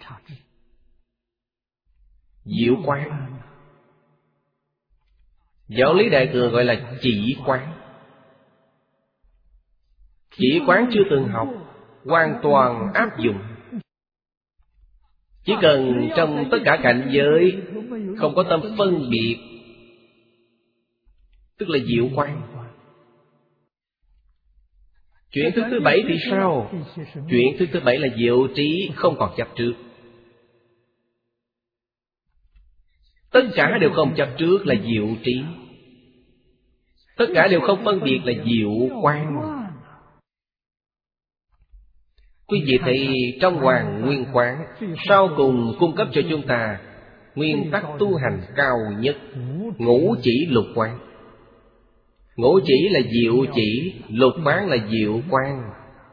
[SPEAKER 1] Diệu quán. Giáo lý Đại Thừa gọi là chỉ quán. Chỉ quán chưa từng học, hoàn toàn áp dụng. Chỉ cần trong tất cả cảnh giới không có tâm phân biệt, tức là diệu quán. Chuyển thức thứ bảy thì sao? Chuyển thức thứ bảy là diệu trí, không còn chấp trước. Tất cả đều không chấp trước là diệu trí. Tất cả đều không phân biệt là diệu quán. Quý vị thấy trong Hoàng Nguyên Quán sau cùng cung cấp cho chúng ta nguyên tắc tu hành cao nhất, ngũ chỉ lục quán. Ngũ chỉ là diệu chỉ, lục quán là diệu quán.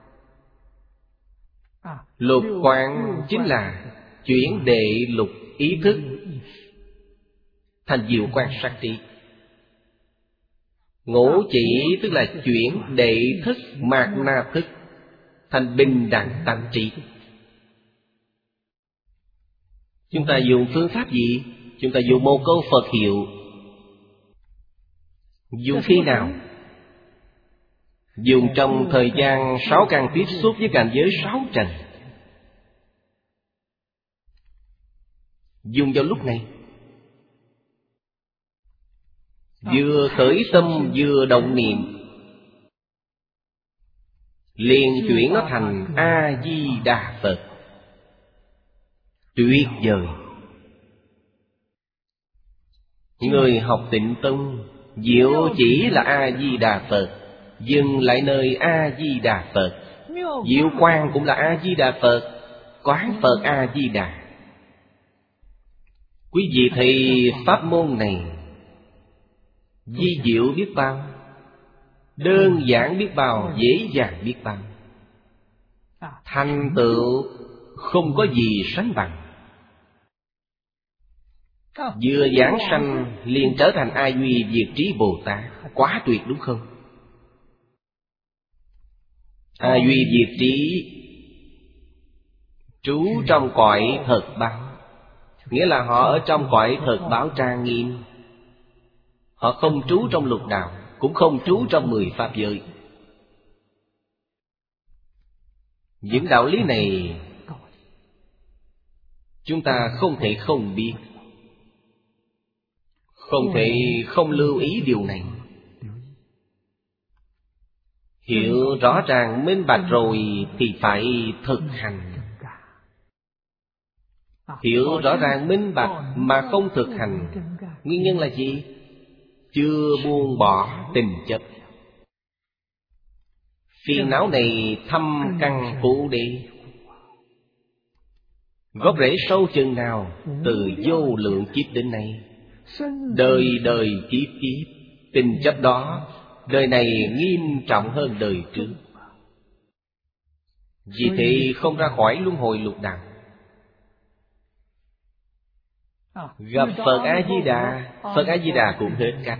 [SPEAKER 1] Lục quán chính là chuyển đệ lục ý thức thành diệu quan sát trí. Ngũ chỉ tức là chuyển đệ thức mạt na thức thành bình đẳng tánh trí. Chúng ta dùng phương pháp gì? Chúng ta dùng một câu Phật hiệu. Dùng khi nào? Dùng trong thời gian sáu căn tiếp xúc với cảnh giới sáu trần. Dùng vào lúc này. Vừa khởi tâm vừa động niệm, liền chuyển nó thành A-di-đà Phật. Tuyệt vời! Người học Tịnh Tông diệu chỉ là A-di-đà Phật, dừng lại nơi A-di-đà Phật. Diệu quang cũng là A-di-đà Phật, quán Phật A-di-đà. Quý vị thấy pháp môn này vi diệu biết bao, đơn giản biết bao, dễ dàng biết bao, thành tựu không có gì sánh bằng. Vừa giảng sanh liền trở thành A Duy Diệt Trí Bồ Tát. Quá tuyệt đúng không? A Duy Diệt Trí trú trong cõi thật báo, nghĩa là họ ở trong cõi thật báo trang nghiêm. Họ không trú trong lục đạo, cũng không trú trong mười pháp giới. Những đạo lý này chúng ta không thể không biết, không thể không lưu ý điều này. Hiểu rõ ràng minh bạch rồi thì phải thực hành. Hiểu rõ ràng minh bạch mà không thực hành, nguyên nhân là gì? Chưa buông bỏ tình chấp. Phiền não này thâm căn phủ đi, gốc rễ sâu chừng nào? Từ vô lượng kiếp đến nay, đời đời kiếp kiếp, tình chấp đó đời này nghiêm trọng hơn đời trước. Vì thế không ra khỏi luân hồi lục đạo. Gặp Phật A-di-đà, Phật A-di-đà cũng hết cách.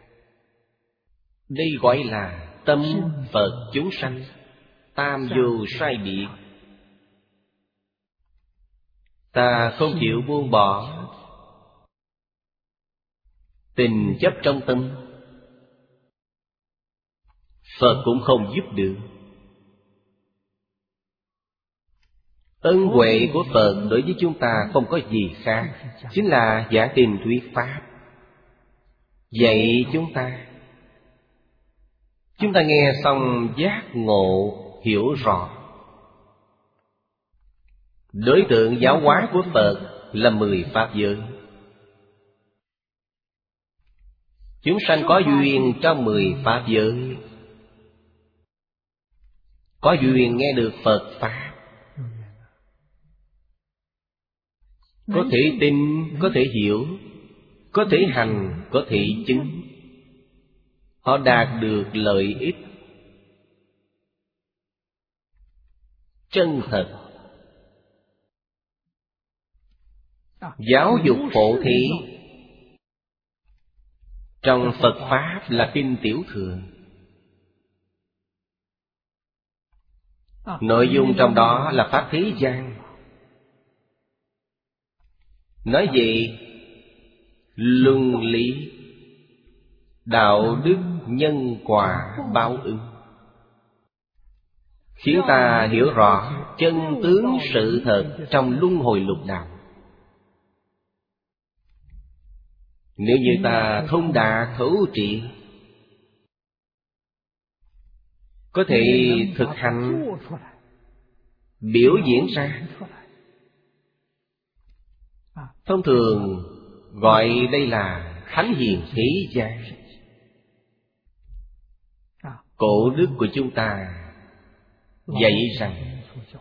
[SPEAKER 1] Đây gọi là tâm Phật chúng sanh, tam vô sai biệt. Ta không chịu buông bỏ tình chấp trong tâm, Phật cũng không giúp được. Ân huệ của Phật đối với chúng ta không có gì khác, chính là giảng kinh thuyết pháp, dạy chúng ta. Chúng ta nghe xong giác ngộ, hiểu rõ. Đối tượng giáo hóa của Phật là mười pháp giới. Chúng sanh có duyên trong mười pháp giới, có duyên nghe được Phật pháp, có thể tin, có thể hiểu, có thể hành, có thể chứng. Họ đạt được lợi ích chân thật. Giáo dục phổ thí trong Phật Pháp là kinh tiểu thừa. Nội dung trong đó là Pháp thế gian. Nói về luân lý, đạo đức, nhân quả, báo ứng, khiến ta hiểu rõ chân tướng sự thật trong luân hồi lục đạo. Nếu như ta thông đạt thấu triệt, có thể thực hành, biểu diễn ra. Thông thường gọi đây là thánh hiền thế gian. Cổ đức của chúng ta dạy rằng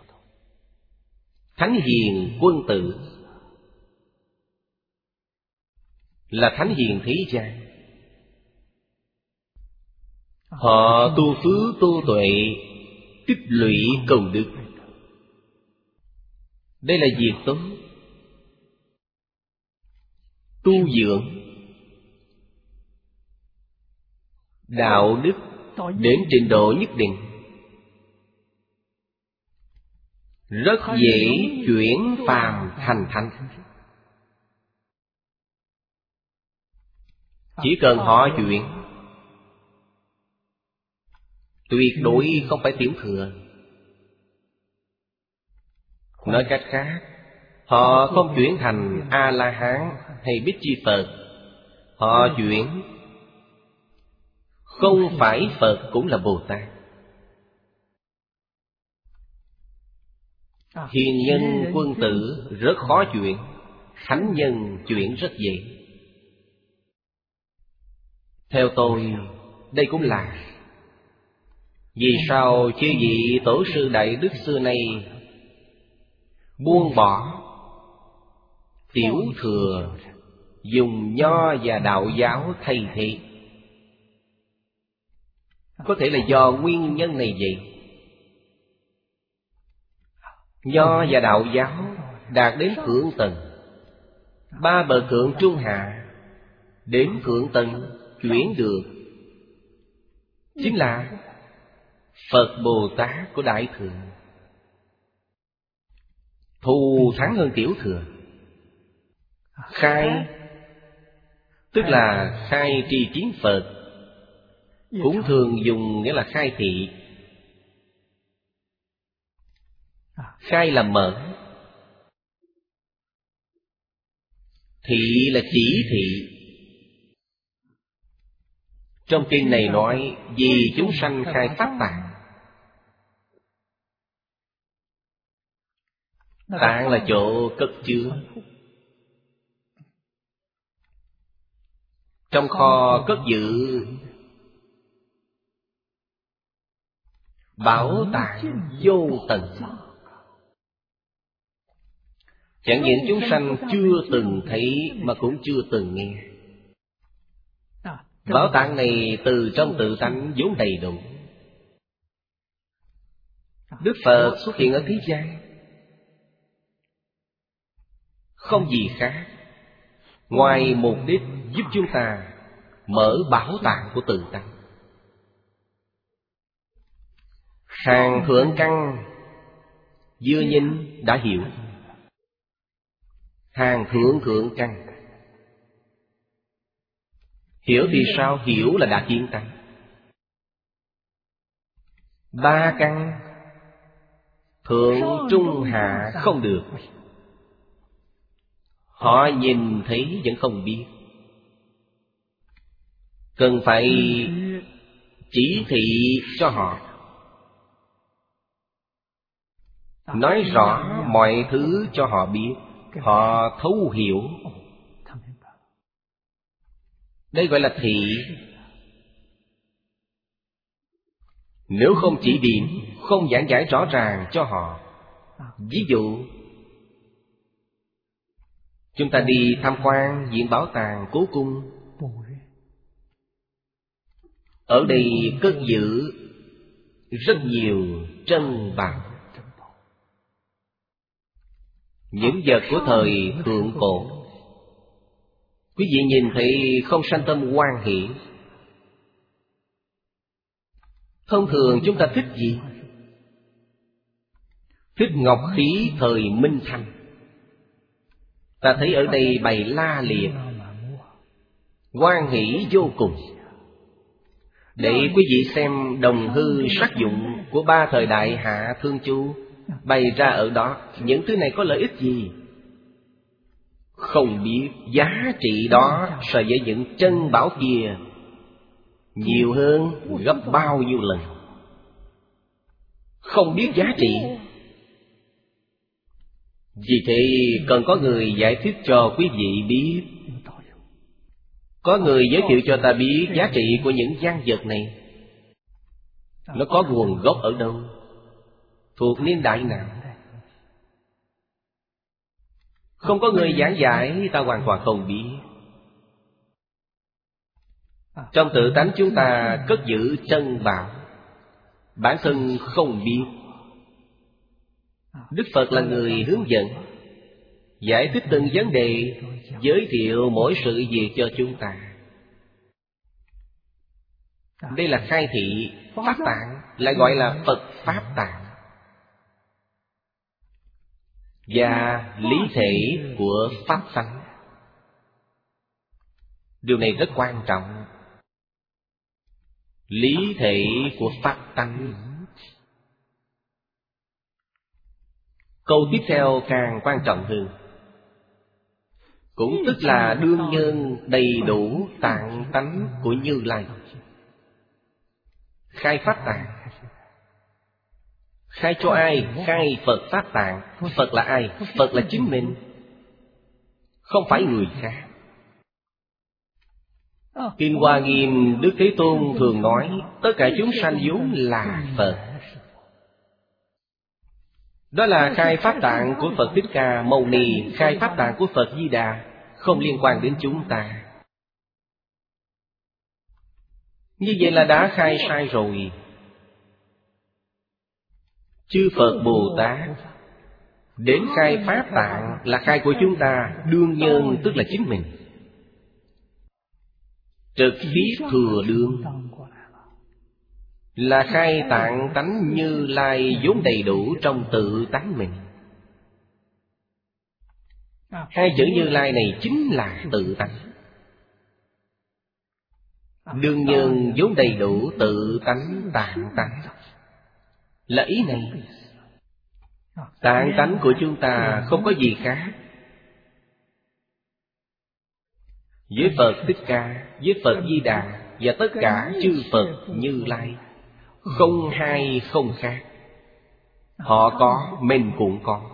[SPEAKER 1] thánh hiền quân tử là thánh hiền thế gian. Họ tu phước tu tuệ, tích lũy công đức. Đây là việc tốt. Tu dưỡng đạo đức đến trình độ nhất định, rất dễ chuyển phàm thành thánh. Chỉ cần họ chuyển, tuyệt đối không phải tiểu thừa. Nói cách khác, họ không chuyển thành A-la-hán hay Bích Chi Phật. Họ chuyển không phải Phật cũng là Bồ Tát. Hiền nhân quân tử rất khó chuyển, thánh nhân chuyển rất dễ. Theo tôi, đây cũng là vì sao chư vị tổ sư đại đức xưa nay buông bỏ tiểu thừa, dùng nho và đạo giáo thay thế. Có thể là do nguyên nhân này vậy. Nho và đạo giáo đạt đến thượng tầng, Ba bậc thượng trung hạ đến thượng tầng chuyển được, chính là Phật Bồ Tát của Đại Thừa. Thù thắng hơn tiểu thừa. Khai tức là khai tri kiến Phật, cũng thường dùng nghĩa là khai thị. Khai là mở, thị là chỉ thị. Trong kinh này nói vì chúng sanh khai Pháp tạng. Tạng là chỗ cất chứa. Trong kho cất giữ bảo tàng vô tận. Chẳng những chúng sanh chưa từng thấy mà cũng chưa từng nghe. Bảo tàng này từ trong tự tánh vốn đầy đủ. Đức Phật xuất hiện ở thế gian không gì khác ngoài mục đích giúp chúng ta mở bảo tàng của tự tánh. Hàng thượng căn vừa nhìn đã hiểu. Hàng thượng thượng căn hiểu thì sao? Hiểu là đã kiến tánh. Ba căn thượng trung hạ không được. Họ nhìn thấy vẫn không biết. Cần phải chỉ thị cho họ, nói rõ mọi thứ cho họ biết, họ thấu hiểu. Đây gọi là thị. Nếu không chỉ điểm, không giảng giải rõ ràng cho họ. Ví dụ chúng ta đi tham quan viện bảo tàng Cố Cung. Ở đây cất giữ rất nhiều trân bảo, những vật của thời thượng cổ. Quý vị nhìn thấy không sanh tâm hoan hỷ. Thông thường chúng ta thích gì? Thích ngọc khí thời Minh Thanh. Ta thấy ở đây bày la liệt, hoan hỷ vô cùng. Để quý vị xem đồng hư sắc dụng của ba thời Đại Hạ Thương Chu bày ra ở đó. Những thứ này có lợi ích gì? Không biết giá trị đó so với những chân bảo kia nhiều hơn gấp bao nhiêu lần. Không biết giá trị. Vì thế cần có người giải thích cho quý vị biết. Có người giới thiệu cho ta biết giá trị của những văn vật này. Nó có nguồn gốc ở đâu, thuộc niên đại nào. Không có người giảng giải, ta hoàn toàn không biết. Trong tự tánh chúng ta cất giữ chân bảo, bản thân không biết. Đức Phật là người hướng dẫn, giải thích từng vấn đề, giới thiệu mỗi sự việc cho chúng ta. Đây là khai thị. Pháp tạng lại gọi là Phật Pháp tạng, và lý thể của Pháp tánh. Điều này rất quan trọng. Lý thể của Pháp tánh. Câu tiếp theo càng quan trọng hơn. Cũng tức là đương nhân đầy đủ tạng tánh của Như Lai. Khai Pháp tạng. Khai cho ai? Khai Phật Pháp tạng. Phật là ai? Phật là chính mình, không phải người khác. Kinh Hoa Nghiêm Đức Thế Tôn thường nói tất cả chúng sanh vốn là Phật. Đó là khai Pháp tạng của Phật Thích Ca Mâu Ni, khai Pháp tạng của Phật Di Đà, không liên quan đến chúng ta. Như vậy là đã khai sai rồi. Chư Phật Bồ Tát Đến khai Pháp Tạng là khai của chúng ta, đương nhân tức là chính mình. Trực tiếp thừa đương là khai tạng tánh Như Lai vốn đầy đủ trong tự tánh mình. Hai chữ Như Lai này chính là tự tánh. Đương nhân vốn đầy đủ tự tánh tạng tánh là ý này. Tạng tánh của chúng ta không có gì khác. Với Phật Thích Ca, với Phật Di Đà và tất cả chư Phật Như Lai không hai không khác. Họ có, mình cũng có.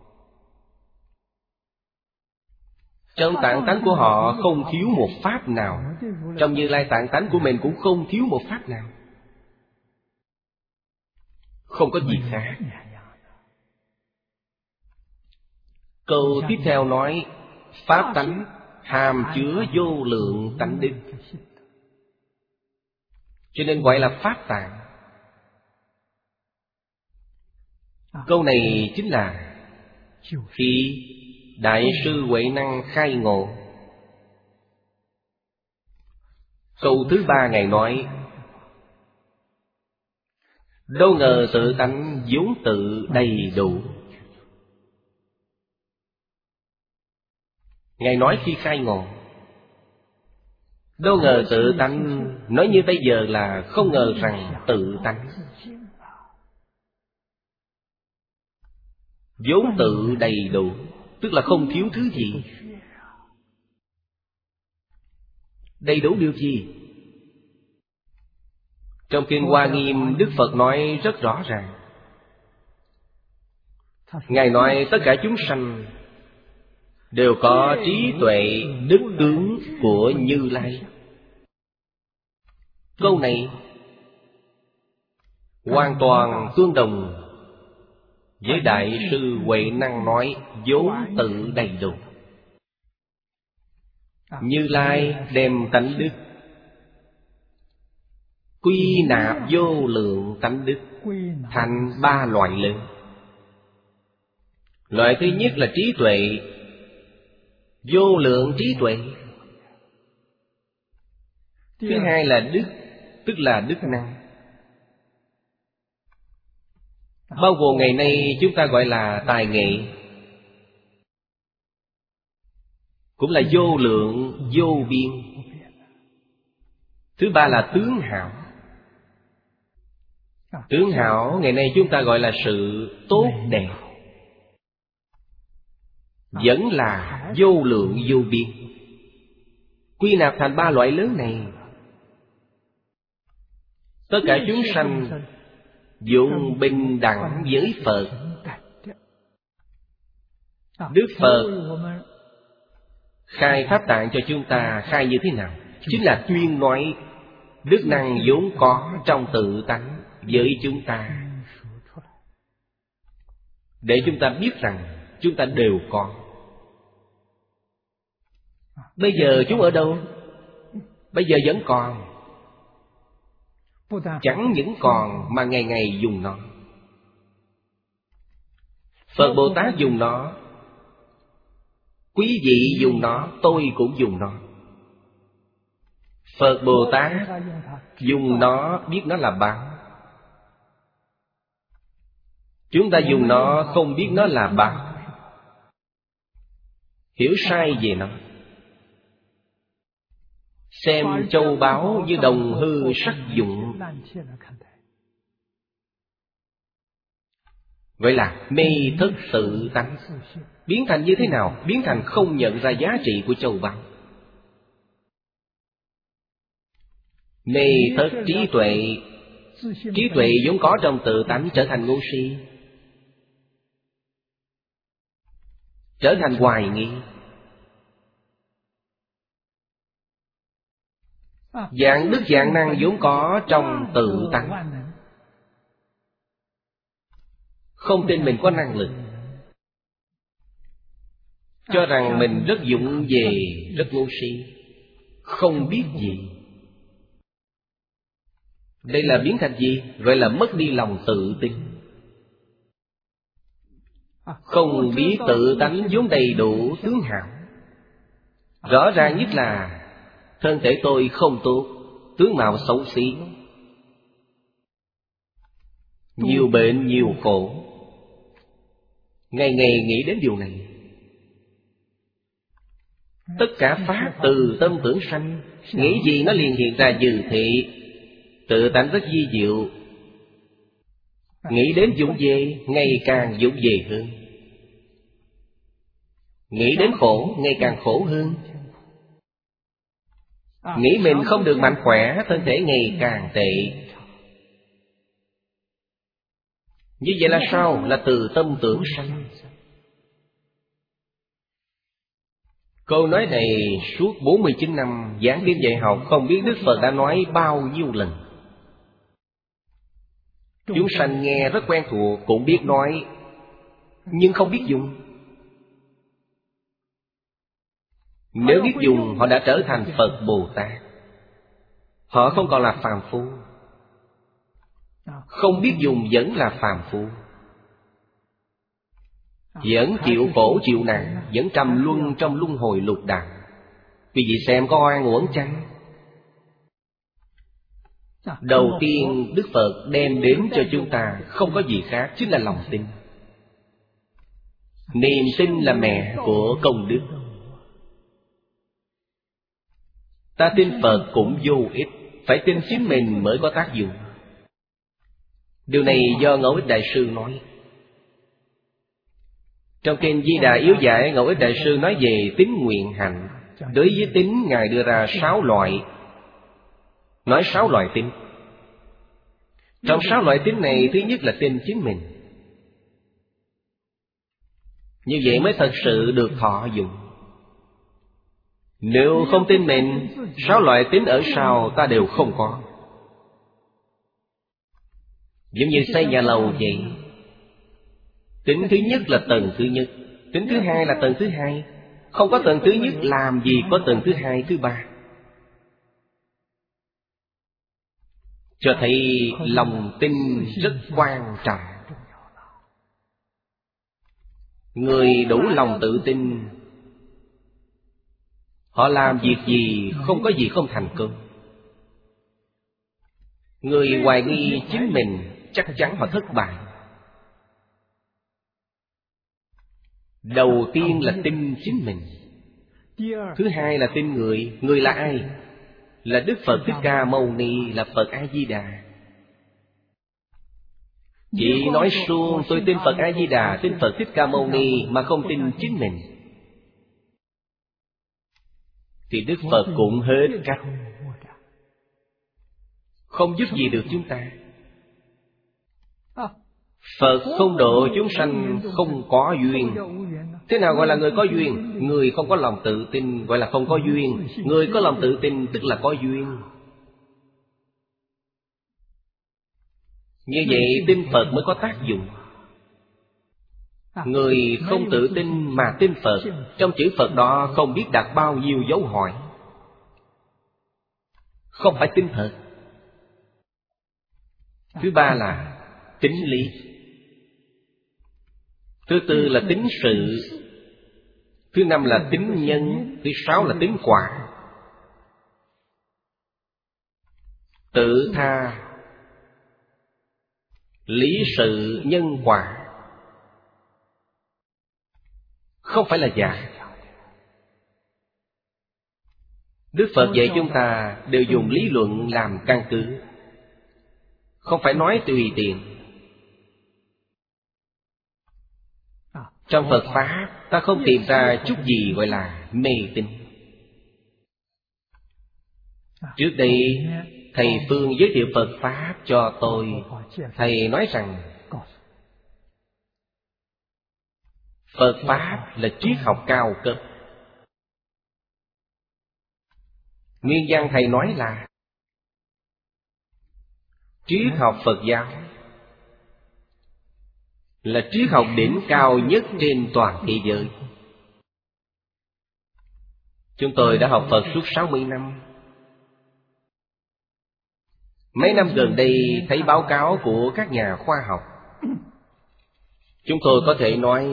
[SPEAKER 1] Trong tạng tánh của họ không thiếu một pháp nào. Trong Như Lai tạng tánh của mình cũng không thiếu một pháp nào. Không có gì khác. Câu tiếp theo nói pháp tánh hàm chứa vô lượng tánh đức, cho nên gọi là pháp tạng. Câu này chính là khi Đại sư Huệ Năng khai ngộ. Câu thứ ba Ngài nói đâu ngờ tự tánh vốn tự đầy đủ. Ngài nói khi khai ngộ. Đâu ngờ tự tánh, nói như bây giờ là không ngờ rằng tự tánh vốn tự đầy đủ, tức là không thiếu thứ gì. Đầy đủ điều gì? Trong Kinh Hoa Nghiêm, Đức Phật nói rất rõ ràng. Ngài nói tất cả chúng sanh đều có trí tuệ đức tướng của Như Lai. Câu này hoàn toàn tương đồng với Đại sư Huệ Năng nói vốn tự đầy đủ. Như Lai đem tánh đức quy nạp vô lượng tánh đức thành ba loại lớn. Loại thứ nhất là trí tuệ, vô lượng trí tuệ. Thứ hai là đức, tức là đức năng. Bao gồm ngày nay chúng ta gọi là tài nghệ, cũng là vô lượng, vô biên. Thứ ba là tướng hảo. Tướng hảo ngày nay chúng ta gọi là sự tốt đẹp, vẫn là vô lượng vô biên. Quy nạp thành ba loại lớn này. Tất cả chúng sanh dụng bình đẳng với Phật. Đức Phật khai Pháp Tạng cho chúng ta khai như thế nào? Chính là tuyên nói đức năng vốn có trong tự tánh với chúng ta, để chúng ta biết rằng chúng ta đều có. Bây giờ chúng ở đâu? Bây giờ vẫn còn. Chẳng những còn mà ngày ngày dùng nó. Phật Bồ Tát dùng nó, quý vị dùng nó, tôi cũng dùng nó. Phật Bồ Tát dùng nó biết nó là báo. Chúng ta dùng nó không biết nó là báo, hiểu sai về nó. Xem châu báu như đồng hư sắc dụng, vậy là mê thất tự tánh. Biến thành như thế nào? Biến thành không nhận ra giá trị của châu báu. Mê thất trí tuệ. Trí tuệ vốn có trong tự tánh trở thành ngu si, trở thành hoài nghi. Dạng đức dạng năng vốn có trong tự tánh, không tin mình có năng lực, cho rằng mình rất vụng về, rất ngu si, không biết gì. Đây là biến thành gì? Gọi là mất đi lòng tự tin. không biết tự tánh vốn đầy đủ tướng hảo. Rõ ràng nhất là thân thể tôi không tốt, tướng mạo xấu xí, nhiều bệnh nhiều khổ, ngày ngày nghĩ đến điều này. Tất cả pháp từ tâm tưởng sanh, nghĩ gì nó liền hiện ra dư thị. Tự tánh rất vi diệu, nghĩ đến dũng về, ngày càng dũng về hơn. Nghĩ đến khổ, ngày càng khổ hơn. Nghĩ mình không được mạnh khỏe, thân thể ngày càng tệ. Như vậy là sao? Là từ tâm tưởng sanh. Câu nói này suốt bốn mươi chín năm giảng kinh dạy học, không biết Đức Phật đã nói bao nhiêu lần. Chúng sanh nghe rất quen thuộc, cũng biết nói, nhưng không biết dùng. Nếu biết dùng, họ đã trở thành Phật Bồ Tát. Họ không còn là phàm phu. Không biết dùng vẫn là phàm phu, vẫn chịu khổ chịu nạn, vẫn trầm luân trong luân hồi lục đạo. Quý vị xem có oan uổng chăng? Đầu tiên Đức Phật đem đến cho chúng ta không có gì khác, chính là lòng tin. Niềm tin là mẹ của công đức. Ta tin Phật cũng vô ích, phải tin chính mình mới có tác dụng. Điều này do Ngẫu Ích Đại Sư nói. Trong kinh Di Đà Yếu Giải, Ngẫu Ích Đại Sư nói về tín nguyện hạnh. Đối với tín, Ngài đưa ra sáu loại. Nói sáu loại tín. Trong sáu loại tín này, thứ nhất là tin chính mình. Như vậy mới thật sự được thọ dụng. Nếu không tin mình, sáu loại tín ở sau ta đều không có. Giống như xây nhà lầu vậy. Tín thứ nhất là tầng thứ nhất, tín thứ hai là tầng thứ hai. Không có tầng thứ nhất làm gì có tầng thứ hai, thứ ba. Cho thấy lòng tin rất quan trọng. Người đủ lòng tự tin, họ làm việc gì không có gì không thành công. Người hoài nghi chính mình, chắc chắn họ thất bại. Đầu tiên là tin chính mình. Thứ hai là tin người. Người là ai? Là Đức Phật Thích Ca Mâu Ni, là Phật A-di-đà. Chỉ nói suông tôi tin Phật A-di-đà, tin Phật Thích Ca Mâu Ni, mà không tin chính mình, thì Đức Phật cũng hết cách, không giúp gì được chúng ta. Phật không độ chúng sanh không có duyên. Thế nào gọi là người có duyên? Người không có lòng tự tin gọi là không có duyên. Người có lòng tự tin tức là có duyên. Như vậy tin Phật mới có tác dụng. Người không tự tin mà tin Phật, trong chữ Phật đó không biết đặt bao nhiêu dấu hỏi. Không phải tin thật. Thứ ba là tín lý. Thứ tư là tín sự. Thứ năm là tín nhân. Thứ sáu là tín quả. Tự tha, lý sự, nhân quả. Không phải là giả. Đức Phật dạy chúng ta đều dùng lý luận làm căn cứ, không phải nói tùy tiện. Trong Phật Pháp ta không tìm ra chút gì gọi là mê tín. Trước đây Thầy Phương giới thiệu Phật Pháp cho tôi. Thầy nói rằng Phật Pháp là triết học cao cấp. Nguyên văn Thầy nói là triết học Phật giáo là triết học đỉnh cao nhất trên toàn thế giới. Chúng tôi đã học Phật suốt sáu mươi năm. Mấy năm gần đây thấy báo cáo của các nhà khoa học Chúng tôi có thể nói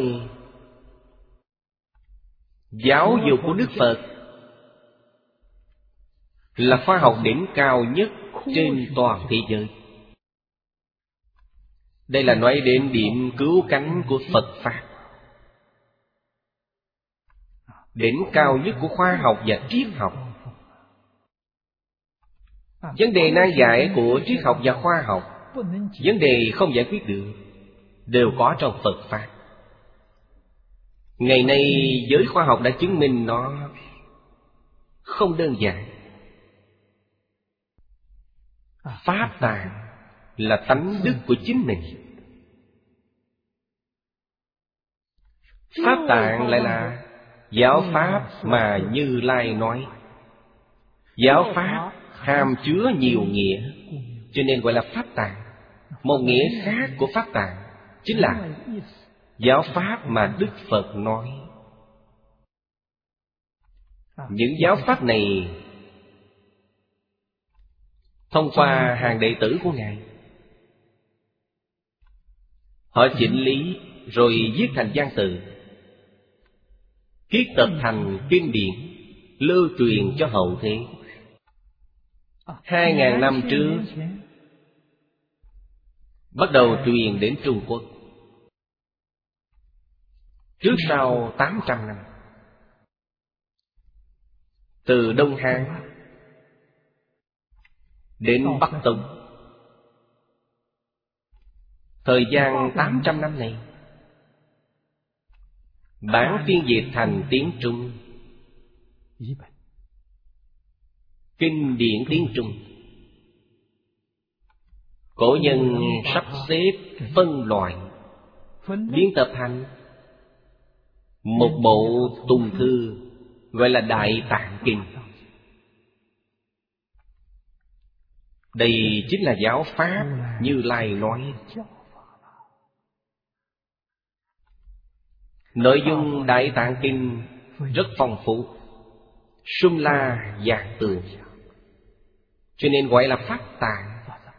[SPEAKER 1] giáo dục của Đức Phật là khoa học đỉnh cao nhất trên toàn thế giới. Đây là nói đến điểm cứu cánh của Phật Pháp, đỉnh cao nhất của khoa học và triết học. Vấn đề nan giải của triết học và khoa học, vấn đề không giải quyết được, đều có trong Phật Pháp. Ngày nay giới khoa học đã chứng minh nó không đơn giản. Pháp tạng là tánh đức của chính mình. Pháp tạng lại là giáo pháp mà Như Lai nói. Giáo pháp hàm chứa nhiều nghĩa, cho nên gọi là pháp tạng. Một nghĩa khác của pháp tạng chính là giáo pháp mà Đức Phật nói. Những giáo pháp này thông qua hàng đệ tử của Ngài, họ chỉnh lý rồi viết thành văn tự, kiết tập thành kinh điển, lưu truyền cho hậu thế. Hai ngàn năm trước bắt đầu truyền đến Trung Quốc, trước sau tám trăm năm. Từ Đông Hán đến Bắc Tông, thời gian tám trăm năm này, bản phiên dịch thành tiếng Trung, kinh điển tiếng Trung. Cổ nhân sắp xếp phân loại, biên tập thành một bộ tùng thư, gọi là Đại Tạng Kinh. Đây chính là giáo pháp Như Lai nói. Nội dung Đại Tạng Kinh rất phong phú, sum la dạng tường, cho nên gọi là pháp tạng.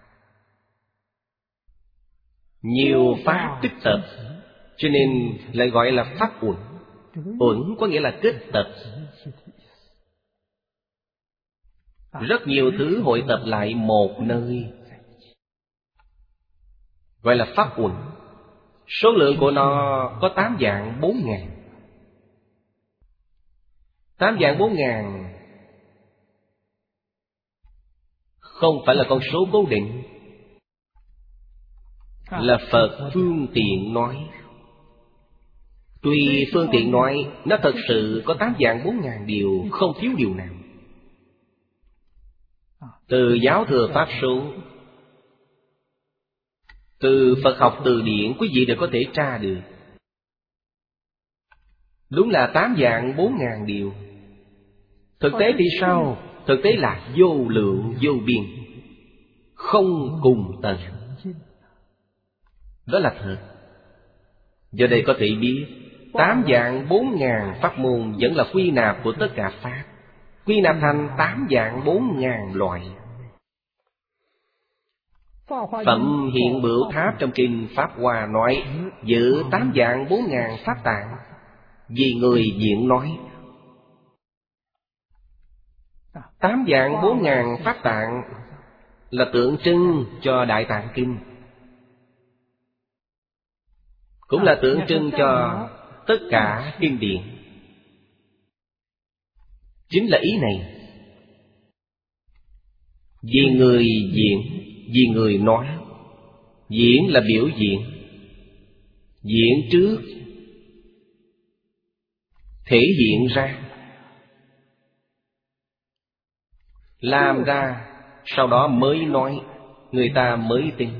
[SPEAKER 1] Nhiều pháp tích tập, cho nên lại gọi là pháp uẩn. Uẩn có nghĩa là kết tập. Rất nhiều thứ hội tập lại một nơi, gọi là pháp uẩn. Số lượng của nó có tám vạn bốn ngàn. Tám vạn bốn ngàn không phải là con số cố định, là Phật phương tiện nói. Tuy phương tiện nói, nó thật sự có tám vạn bốn ngàn điều, không thiếu điều nào. Từ giáo thừa Pháp số, từ Phật học từ điển, quý vị đều có thể tra được. Đúng là tám vạn bốn ngàn điều. Thực tế thì sao? Thực tế là vô lượng vô biên, không cùng tận. Đó là thật. Giờ đây có thể biết tám vạn bốn ngàn pháp môn vẫn là quy nạp của tất cả pháp, quy nạp thành tám vạn bốn ngàn loại. Phẩm Hiện Bửu Tháp trong kinh Pháp Hoa nói giữ tám vạn bốn ngàn pháp tạng, vì người diện nói. Tám vạn bốn ngàn pháp tạng là tượng trưng cho Đại Tạng Kinh, cũng là tượng trưng cho tất cả kinh điển. Chính là ý này. Vì người diễn, vì người nói. Diễn là biểu diễn, diễn trước, thể hiện ra, làm ra, sau đó mới nói, người ta mới tin.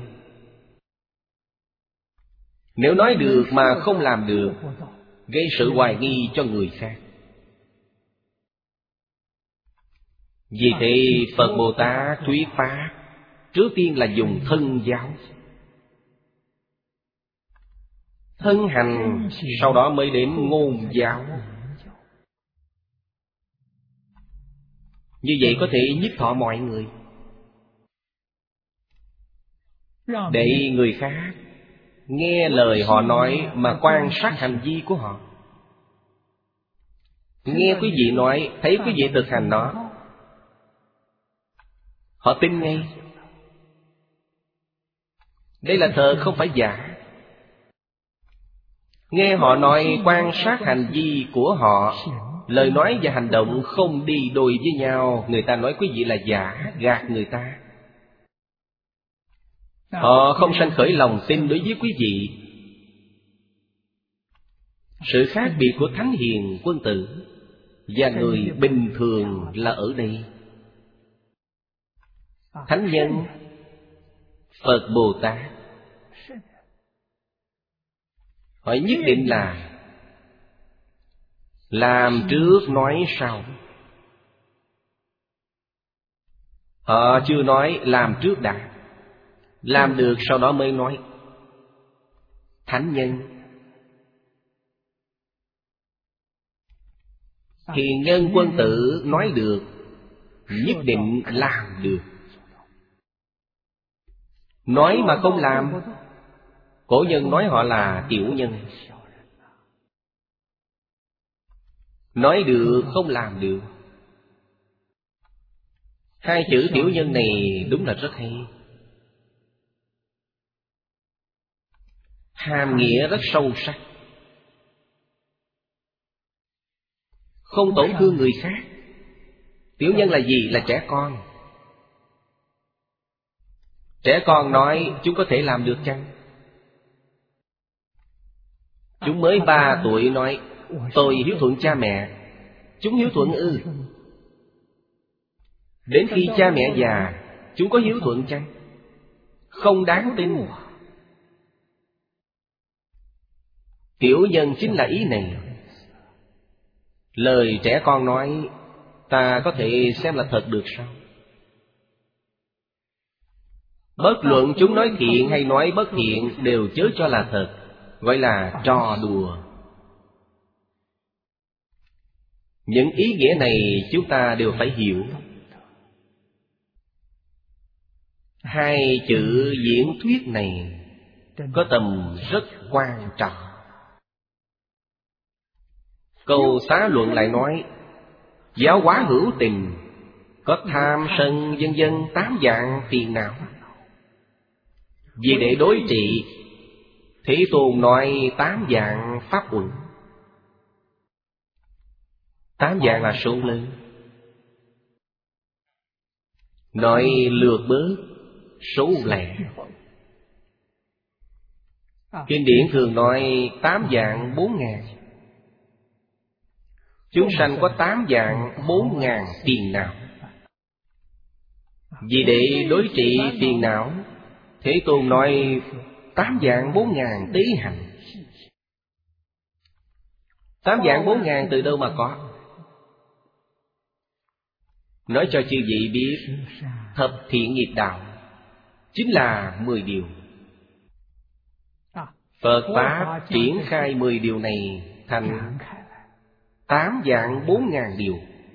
[SPEAKER 1] Nếu nói được mà không làm được, gây sự hoài nghi cho người khác. Vì thế Phật Bồ Tát thuyết pháp trước tiên là dùng thân giáo, thân hành, sau đó mới đến ngôn giáo. Như vậy có thể nhiếp thọ mọi người, để người khác nghe lời họ nói mà quan sát hành vi của họ. Nghe quý vị nói, thấy quý vị thực hành nó, họ tin ngay. Đây là thật, không phải giả. Nghe họ nói, quan sát hành vi của họ, lời nói và hành động không đi đôi với nhau, người ta nói quý vị là giả, gạt người ta. Họ không sanh khởi lòng tin đối với quý vị. Sự khác biệt của thánh hiền quân tử và người bình thường là ở đây. Thánh nhân, Phật Bồ Tát, họ nhất định là làm trước nói sau. Họ chưa nói làm trước đã, làm được sau đó mới nói. Thánh nhân, hiền nhân quân tử nói được, nhất định làm được. Nói mà không làm, cổ nhân nói họ là tiểu nhân. Nói được không làm được. Hai chữ tiểu nhân này đúng là rất hay. Hàm nghĩa rất sâu sắc. Không tổn thương người khác. Tiểu nhân là gì? Là trẻ con. Trẻ con nói chúng có thể làm được chăng? Chúng mới ba tuổi nói tôi hiếu thuận cha mẹ. Chúng hiếu thuận ư? Đến khi cha mẹ già, chúng có hiếu thuận chăng? Không đáng tin. Tiểu nhân chính là ý này. Lời trẻ con nói ta có thể xem là thật được sao? Bất luận chúng nói thiện hay nói bất thiện đều chớ cho là thật, gọi là trò đùa. Những ý nghĩa này chúng ta đều phải hiểu. Hai chữ diễn thuyết này có tầm rất quan trọng. Câu Xá Luận lại nói giáo hóa hữu tình, có tham sân vân vân tám dạng phiền não. Vì để đối trị, Thế Tôn nói tám dạng pháp uẩn. Tám dạng là số lớn. Nói lược bớt, số lẻ. Kinh điển thường nói tám dạng bốn ngàn. Chúng sanh có tám dạng bốn ngàn phiền não. Vì để đối trị phiền não, Thế Tôn nói tám dạng bốn ngàn tế hạnh. Tám dạng bốn ngàn từ đâu mà có? Nói cho chư vị biết, thập thiện nghiệp đạo chính là mười điều. Phật Pháp triển khai mười điều này thành tám dạng bốn ngàn điều.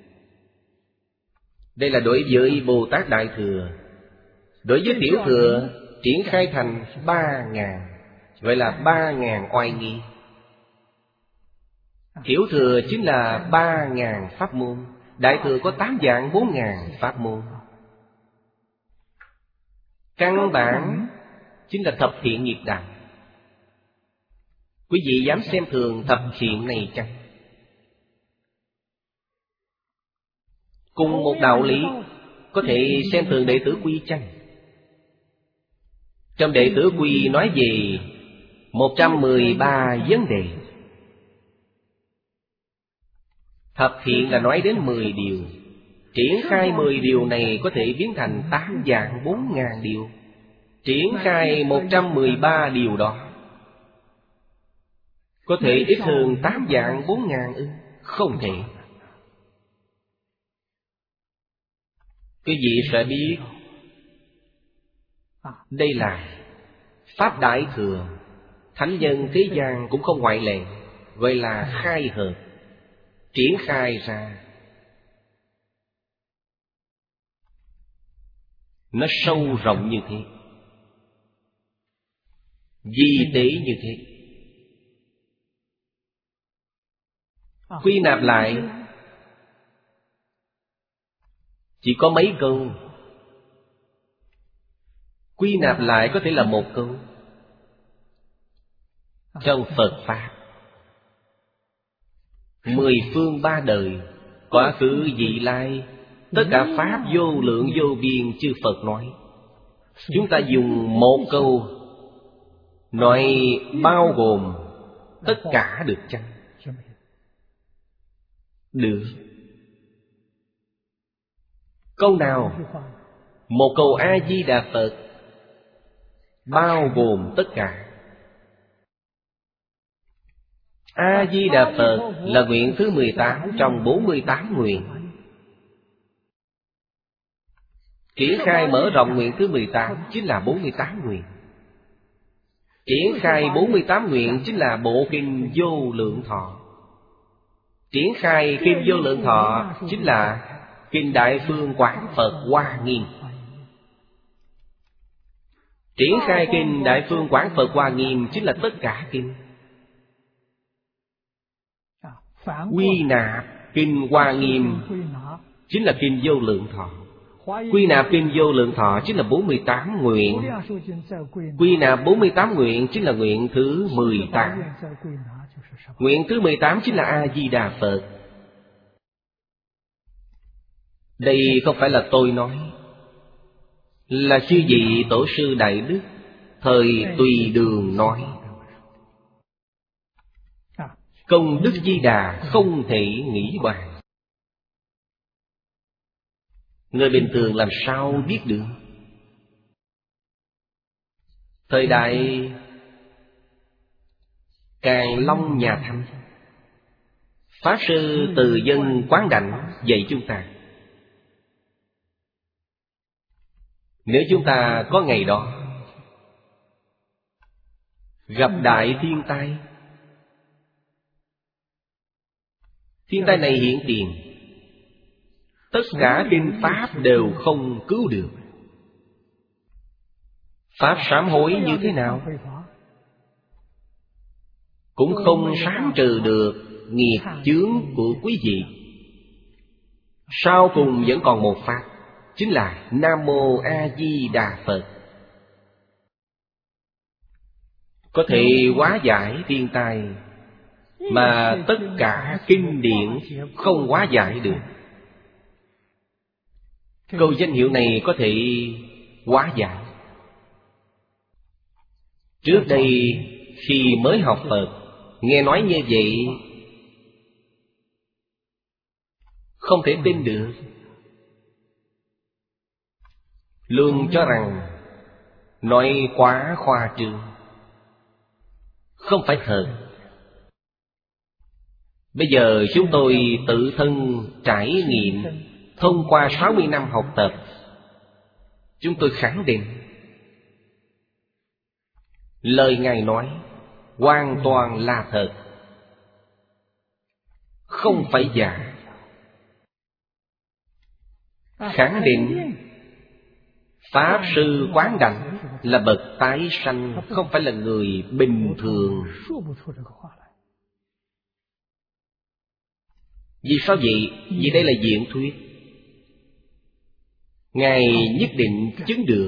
[SPEAKER 1] Đây là đối với Bồ Tát Đại Thừa. Đối với Tiểu Thừa triển khai thành ba ngàn, gọi là ba ngàn oai nghi. Tiểu Thừa chính là ba ngàn pháp môn. Đại Thừa có tám dạng bốn ngàn pháp môn. Căn bản chính là thập thiện nghiệp đạo. Quý vị dám xem thường thập thiện này chăng? Cùng một đạo lý, có thể xem thường đệ tử Quy chăng? Trong đệ tử Quy nói về một trăm mười ba vấn đề. Thập thiện là nói đến mười điều. Triển khai mười điều này có thể biến thành tám dạng bốn ngàn điều. Triển khai một trăm mười ba điều đó, có thể ít hơn tám dạng bốn ngàn ư? Không thể. Quý vị sẽ biết đây là Pháp Đại Thừa. Thánh nhân thế gian cũng không ngoại lệ, gọi là khai hợp, triển khai ra. Nó sâu rộng như thế. Vi tế như thế. Quy nạp lại chỉ có mấy câu. Quy nạp lại có thể là một câu. Trong Phật Pháp, mười phương ba đời, quá khứ vị lai, tất cả Pháp vô lượng vô biên chư Phật nói. Chúng ta dùng một câu nói bao gồm tất cả được chăng? Được. Câu nào? Một câu A-di-đà Phật bao gồm tất cả. A-di-đà Phật là nguyện thứ mười tám trong bốn mươi tám nguyện. Triển khai mở rộng nguyện thứ mười tám chính là bốn mươi tám nguyện. Triển khai bốn mươi tám nguyện chính là bộ kinh Vô Lượng Thọ. Triển khai kinh Vô Lượng Thọ chính là kinh Đại Phương Quảng Phật Hoa Nghiêm. Triển khai kinh Đại Phương Quảng Phật Hoa Nghiêm chính là tất cả kinh. Quy nạp kinh Hoa Nghiêm chính là kinh Vô Lượng Thọ. Quy nạp kinh Vô Lượng Thọ chính là bốn mươi tám nguyện. Quy nạp bốn mươi tám nguyện chính là nguyện thứ mười tám. Nguyện thứ mười tám chính là A-di-đà Phật. Đây không phải là tôi nói, là chư vị tổ sư Đại Đức thời Tùy Đường nói. Công đức Di Đà không thể nghĩ bàn. Người bình thường làm sao biết được? Thời đại Càn Long nhà Thanh, Pháp Sư Từ Dân Quán Đảnh dạy chúng ta, nếu chúng ta có ngày đó gặp đại thiên tai, thiên tai này hiện tiền, tất cả kinh Pháp đều không cứu được. Pháp sám hối như thế nào cũng không sám trừ được nghiệp chướng của quý vị. Sau cùng vẫn còn một Pháp, chính là Nam Mô A Di Đà Phật, có thể hóa giải thiên tai mà tất cả kinh điển không hóa giải được. Câu danh hiệu này có thể hóa giải. Trước đây khi mới học Phật, nghe nói như vậy không thể tin được, luôn cho rằng nói quá khoa trương, không phải thật. Bây giờ chúng tôi tự thân trải nghiệm, thông qua sáu mươi năm học tập, chúng tôi khẳng định lời Ngài nói hoàn toàn là thật, không phải giả. Khẳng định Pháp Sư Quán Đảnh là bậc tái sanh, không phải là người bình thường. Vì sao vậy? Vì đây là diễn thuyết. Ngài nhất định chứng được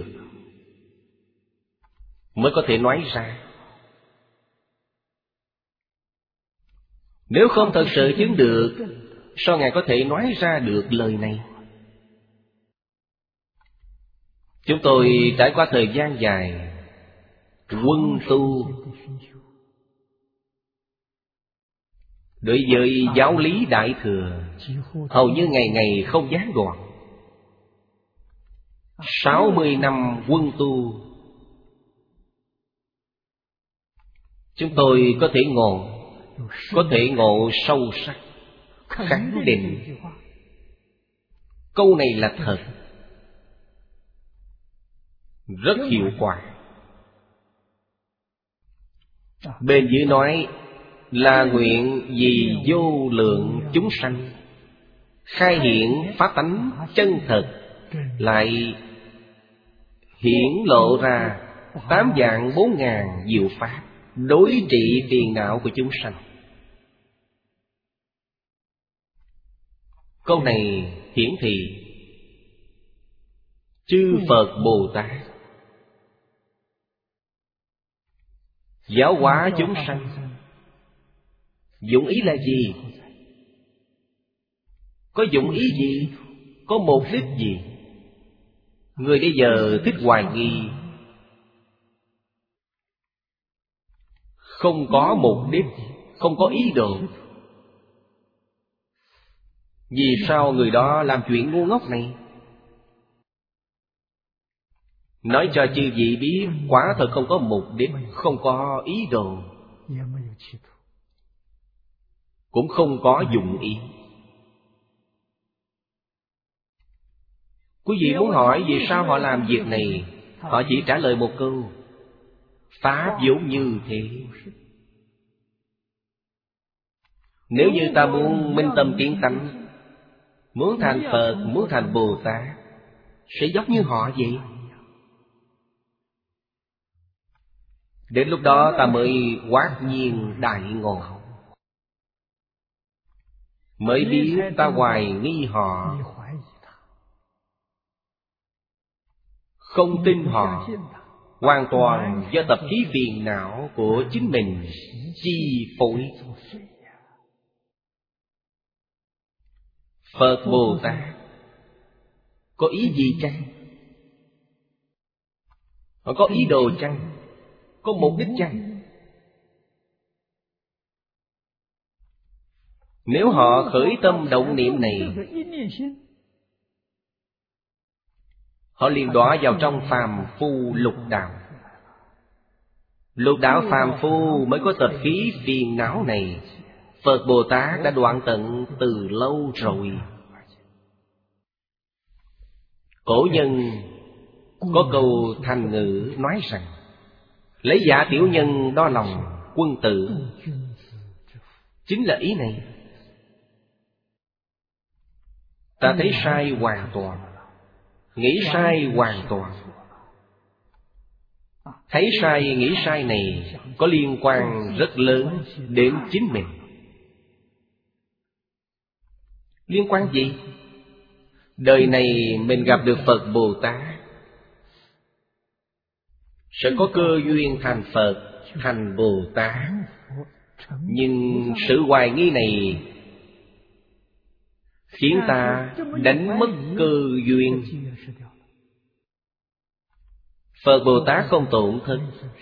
[SPEAKER 1] mới có thể nói ra. Nếu không thật sự chứng được, sao Ngài có thể nói ra được lời này? Chúng tôi trải qua thời gian dài quân tu, đối với giáo lý Đại Thừa hầu như ngày ngày không gián đoạn. Sáu mươi năm quân tu, chúng tôi có thể ngộ, có thể ngộ sâu sắc, khẳng định câu này là thật, rất hiệu quả. Bên dưới nói là nguyện vì vô lượng chúng sanh khai hiện pháp tánh chân thật, lại hiển lộ ra tám vạn bốn ngàn diệu pháp đối trị phiền não của chúng sanh. Câu này hiển thị chư Phật Bồ Tát giáo hóa chúng sanh. Dụng ý là gì? Có dụng ý gì? Có mục đích gì? Người bây giờ thích hoài nghi, không có mục đích, không có ý đồ. Vì sao người đó làm chuyện ngu ngốc này? Nói cho chư vị biết, quả thật không có mục đích, không có ý đồ, cũng không có dụng ý. Quý vị muốn hỏi vì sao họ làm việc này, họ chỉ trả lời một câu: pháp vốn như thế. Nếu như ta muốn minh tâm kiến tánh, muốn thành Phật, muốn thành Bồ Tát, sẽ giống như họ vậy. Đến lúc đó ta mới quát nhiên đại ngộ, mới biết ta hoài nghi họ, không tin họ, hoàn toàn do tập khí phiền não của chính mình chi phối. Phật Bồ Tát có ý gì chăng? Họ có ý đồ chăng? Có mục đích chăng? Nếu họ khởi tâm động niệm này, họ liền đọa vào trong phàm phu lục đạo. Lục đạo phàm phu mới có tập khí phiền não này. Phật Bồ Tát đã đoạn tận từ lâu rồi. Cổ nhân có câu thành ngữ nói rằng: lấy giả tiểu nhân đo lòng quân tử. Chính là ý này. Ta thấy sai hoàn toàn, nghĩ sai hoàn toàn. Thấy sai, nghĩ sai này có liên quan rất lớn đến chính mình. Liên quan gì? Đời này mình gặp được Phật Bồ Tát, sẽ có cơ duyên thành Phật, thành Bồ Tát. Nhưng sự hoài nghi này khiến ta đánh mất cơ duyên. Phật Bồ Tát không tổn thất,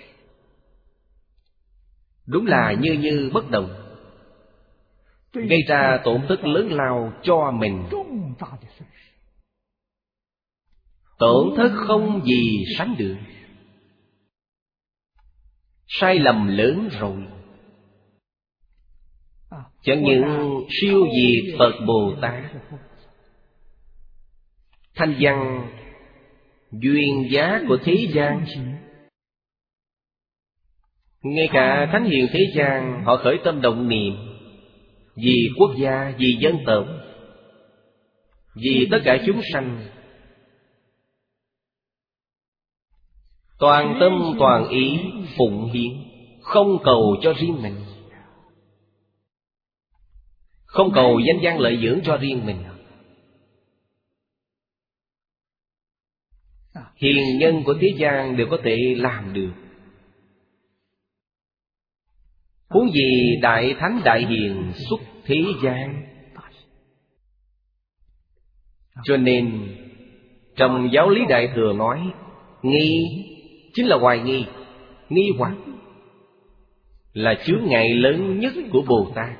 [SPEAKER 1] đúng là như như bất động, gây ra tổn thất lớn lao cho mình. Tổn thất không gì sánh được. Sai lầm lớn rồi. Chẳng những siêu diệt Phật Bồ Tát, thanh văn duyên giá của thế gian, ngay cả thánh hiền thế gian họ khởi tâm động niệm vì quốc gia, vì dân tộc, vì tất cả chúng sanh, toàn tâm toàn ý phụng hiến, không cầu cho riêng mình, không cầu danh văn lợi dưỡng cho riêng mình. Hiền nhân của thế gian đều có thể làm được, huống gì đại thánh đại hiền xuất thế gian. Cho nên trong giáo lý Đại Thừa nói, nghi chính là hoài nghi. Nghi hoặc là chướng ngại lớn nhất của Bồ Tát.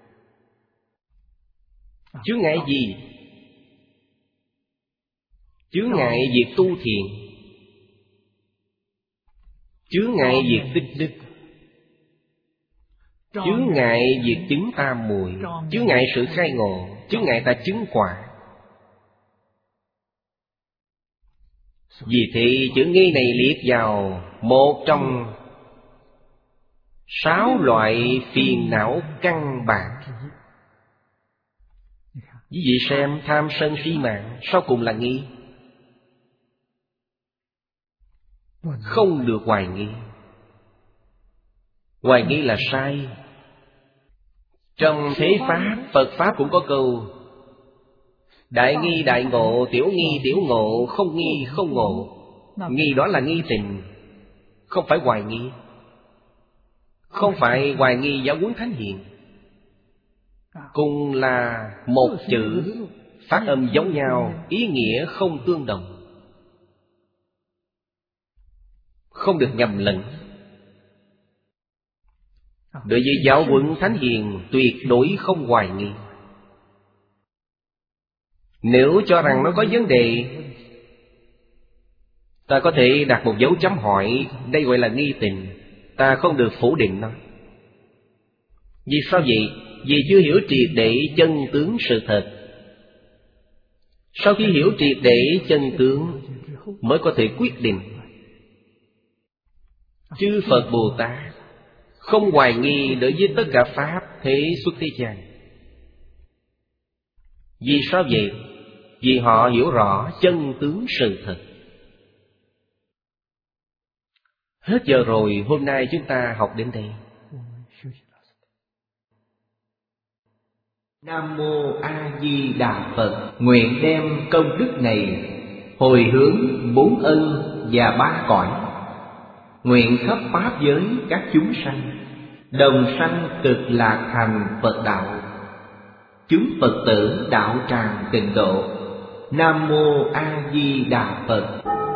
[SPEAKER 1] Chướng ngại gì? Chướng ngại việc tu thiện, chướng ngại việc tích đức, chướng ngại việc chứng tam muội, chướng ngại sự khai ngộ, chướng ngại ta chứng quả. Vì thế chữ nghi này liệt vào một trong sáu loại phiền não căn bản. Quý vị xem, tham sân si mạng sau cùng là nghi. không được hoài nghi. Hoài nghi là sai. Trong thế Pháp, Phật Pháp cũng có câu đại nghi đại ngộ, tiểu nghi tiểu ngộ, không nghi không ngộ. Nghi đó là nghi tình, không phải hoài nghi. Không phải hoài nghi giáo huấn Thánh Hiền. Cùng là một chữ, phát âm giống nhau, ý nghĩa không tương đồng, không được nhầm lẫn. Đối với giáo huấn Thánh Hiền tuyệt đối không hoài nghi. Nếu cho rằng nó có vấn đề, ta có thể đặt một dấu chấm hỏi. Đây gọi là nghi tình, ta không được phủ định nó. Vì sao vậy? Vì chưa hiểu triệt để chân tướng sự thật. Sau khi hiểu triệt để chân tướng mới có thể quyết định. Chư Phật Bồ Tát không hoài nghi đối với tất cả Pháp thế xuất thế gian. Vì sao vậy? Vì họ hiểu rõ chân tướng sự thật. Hết giờ rồi, hôm nay chúng ta học đến đây. Nam Mô A Di Đà Phật. Nguyện đem công đức này hồi hướng bốn ân và ba cõi. Nguyện khắp pháp giới các chúng sanh đồng sanh cực lạc thành Phật đạo. Chúng Phật tử đạo tràng tịnh độ. Nam Mô A Di Đà Phật.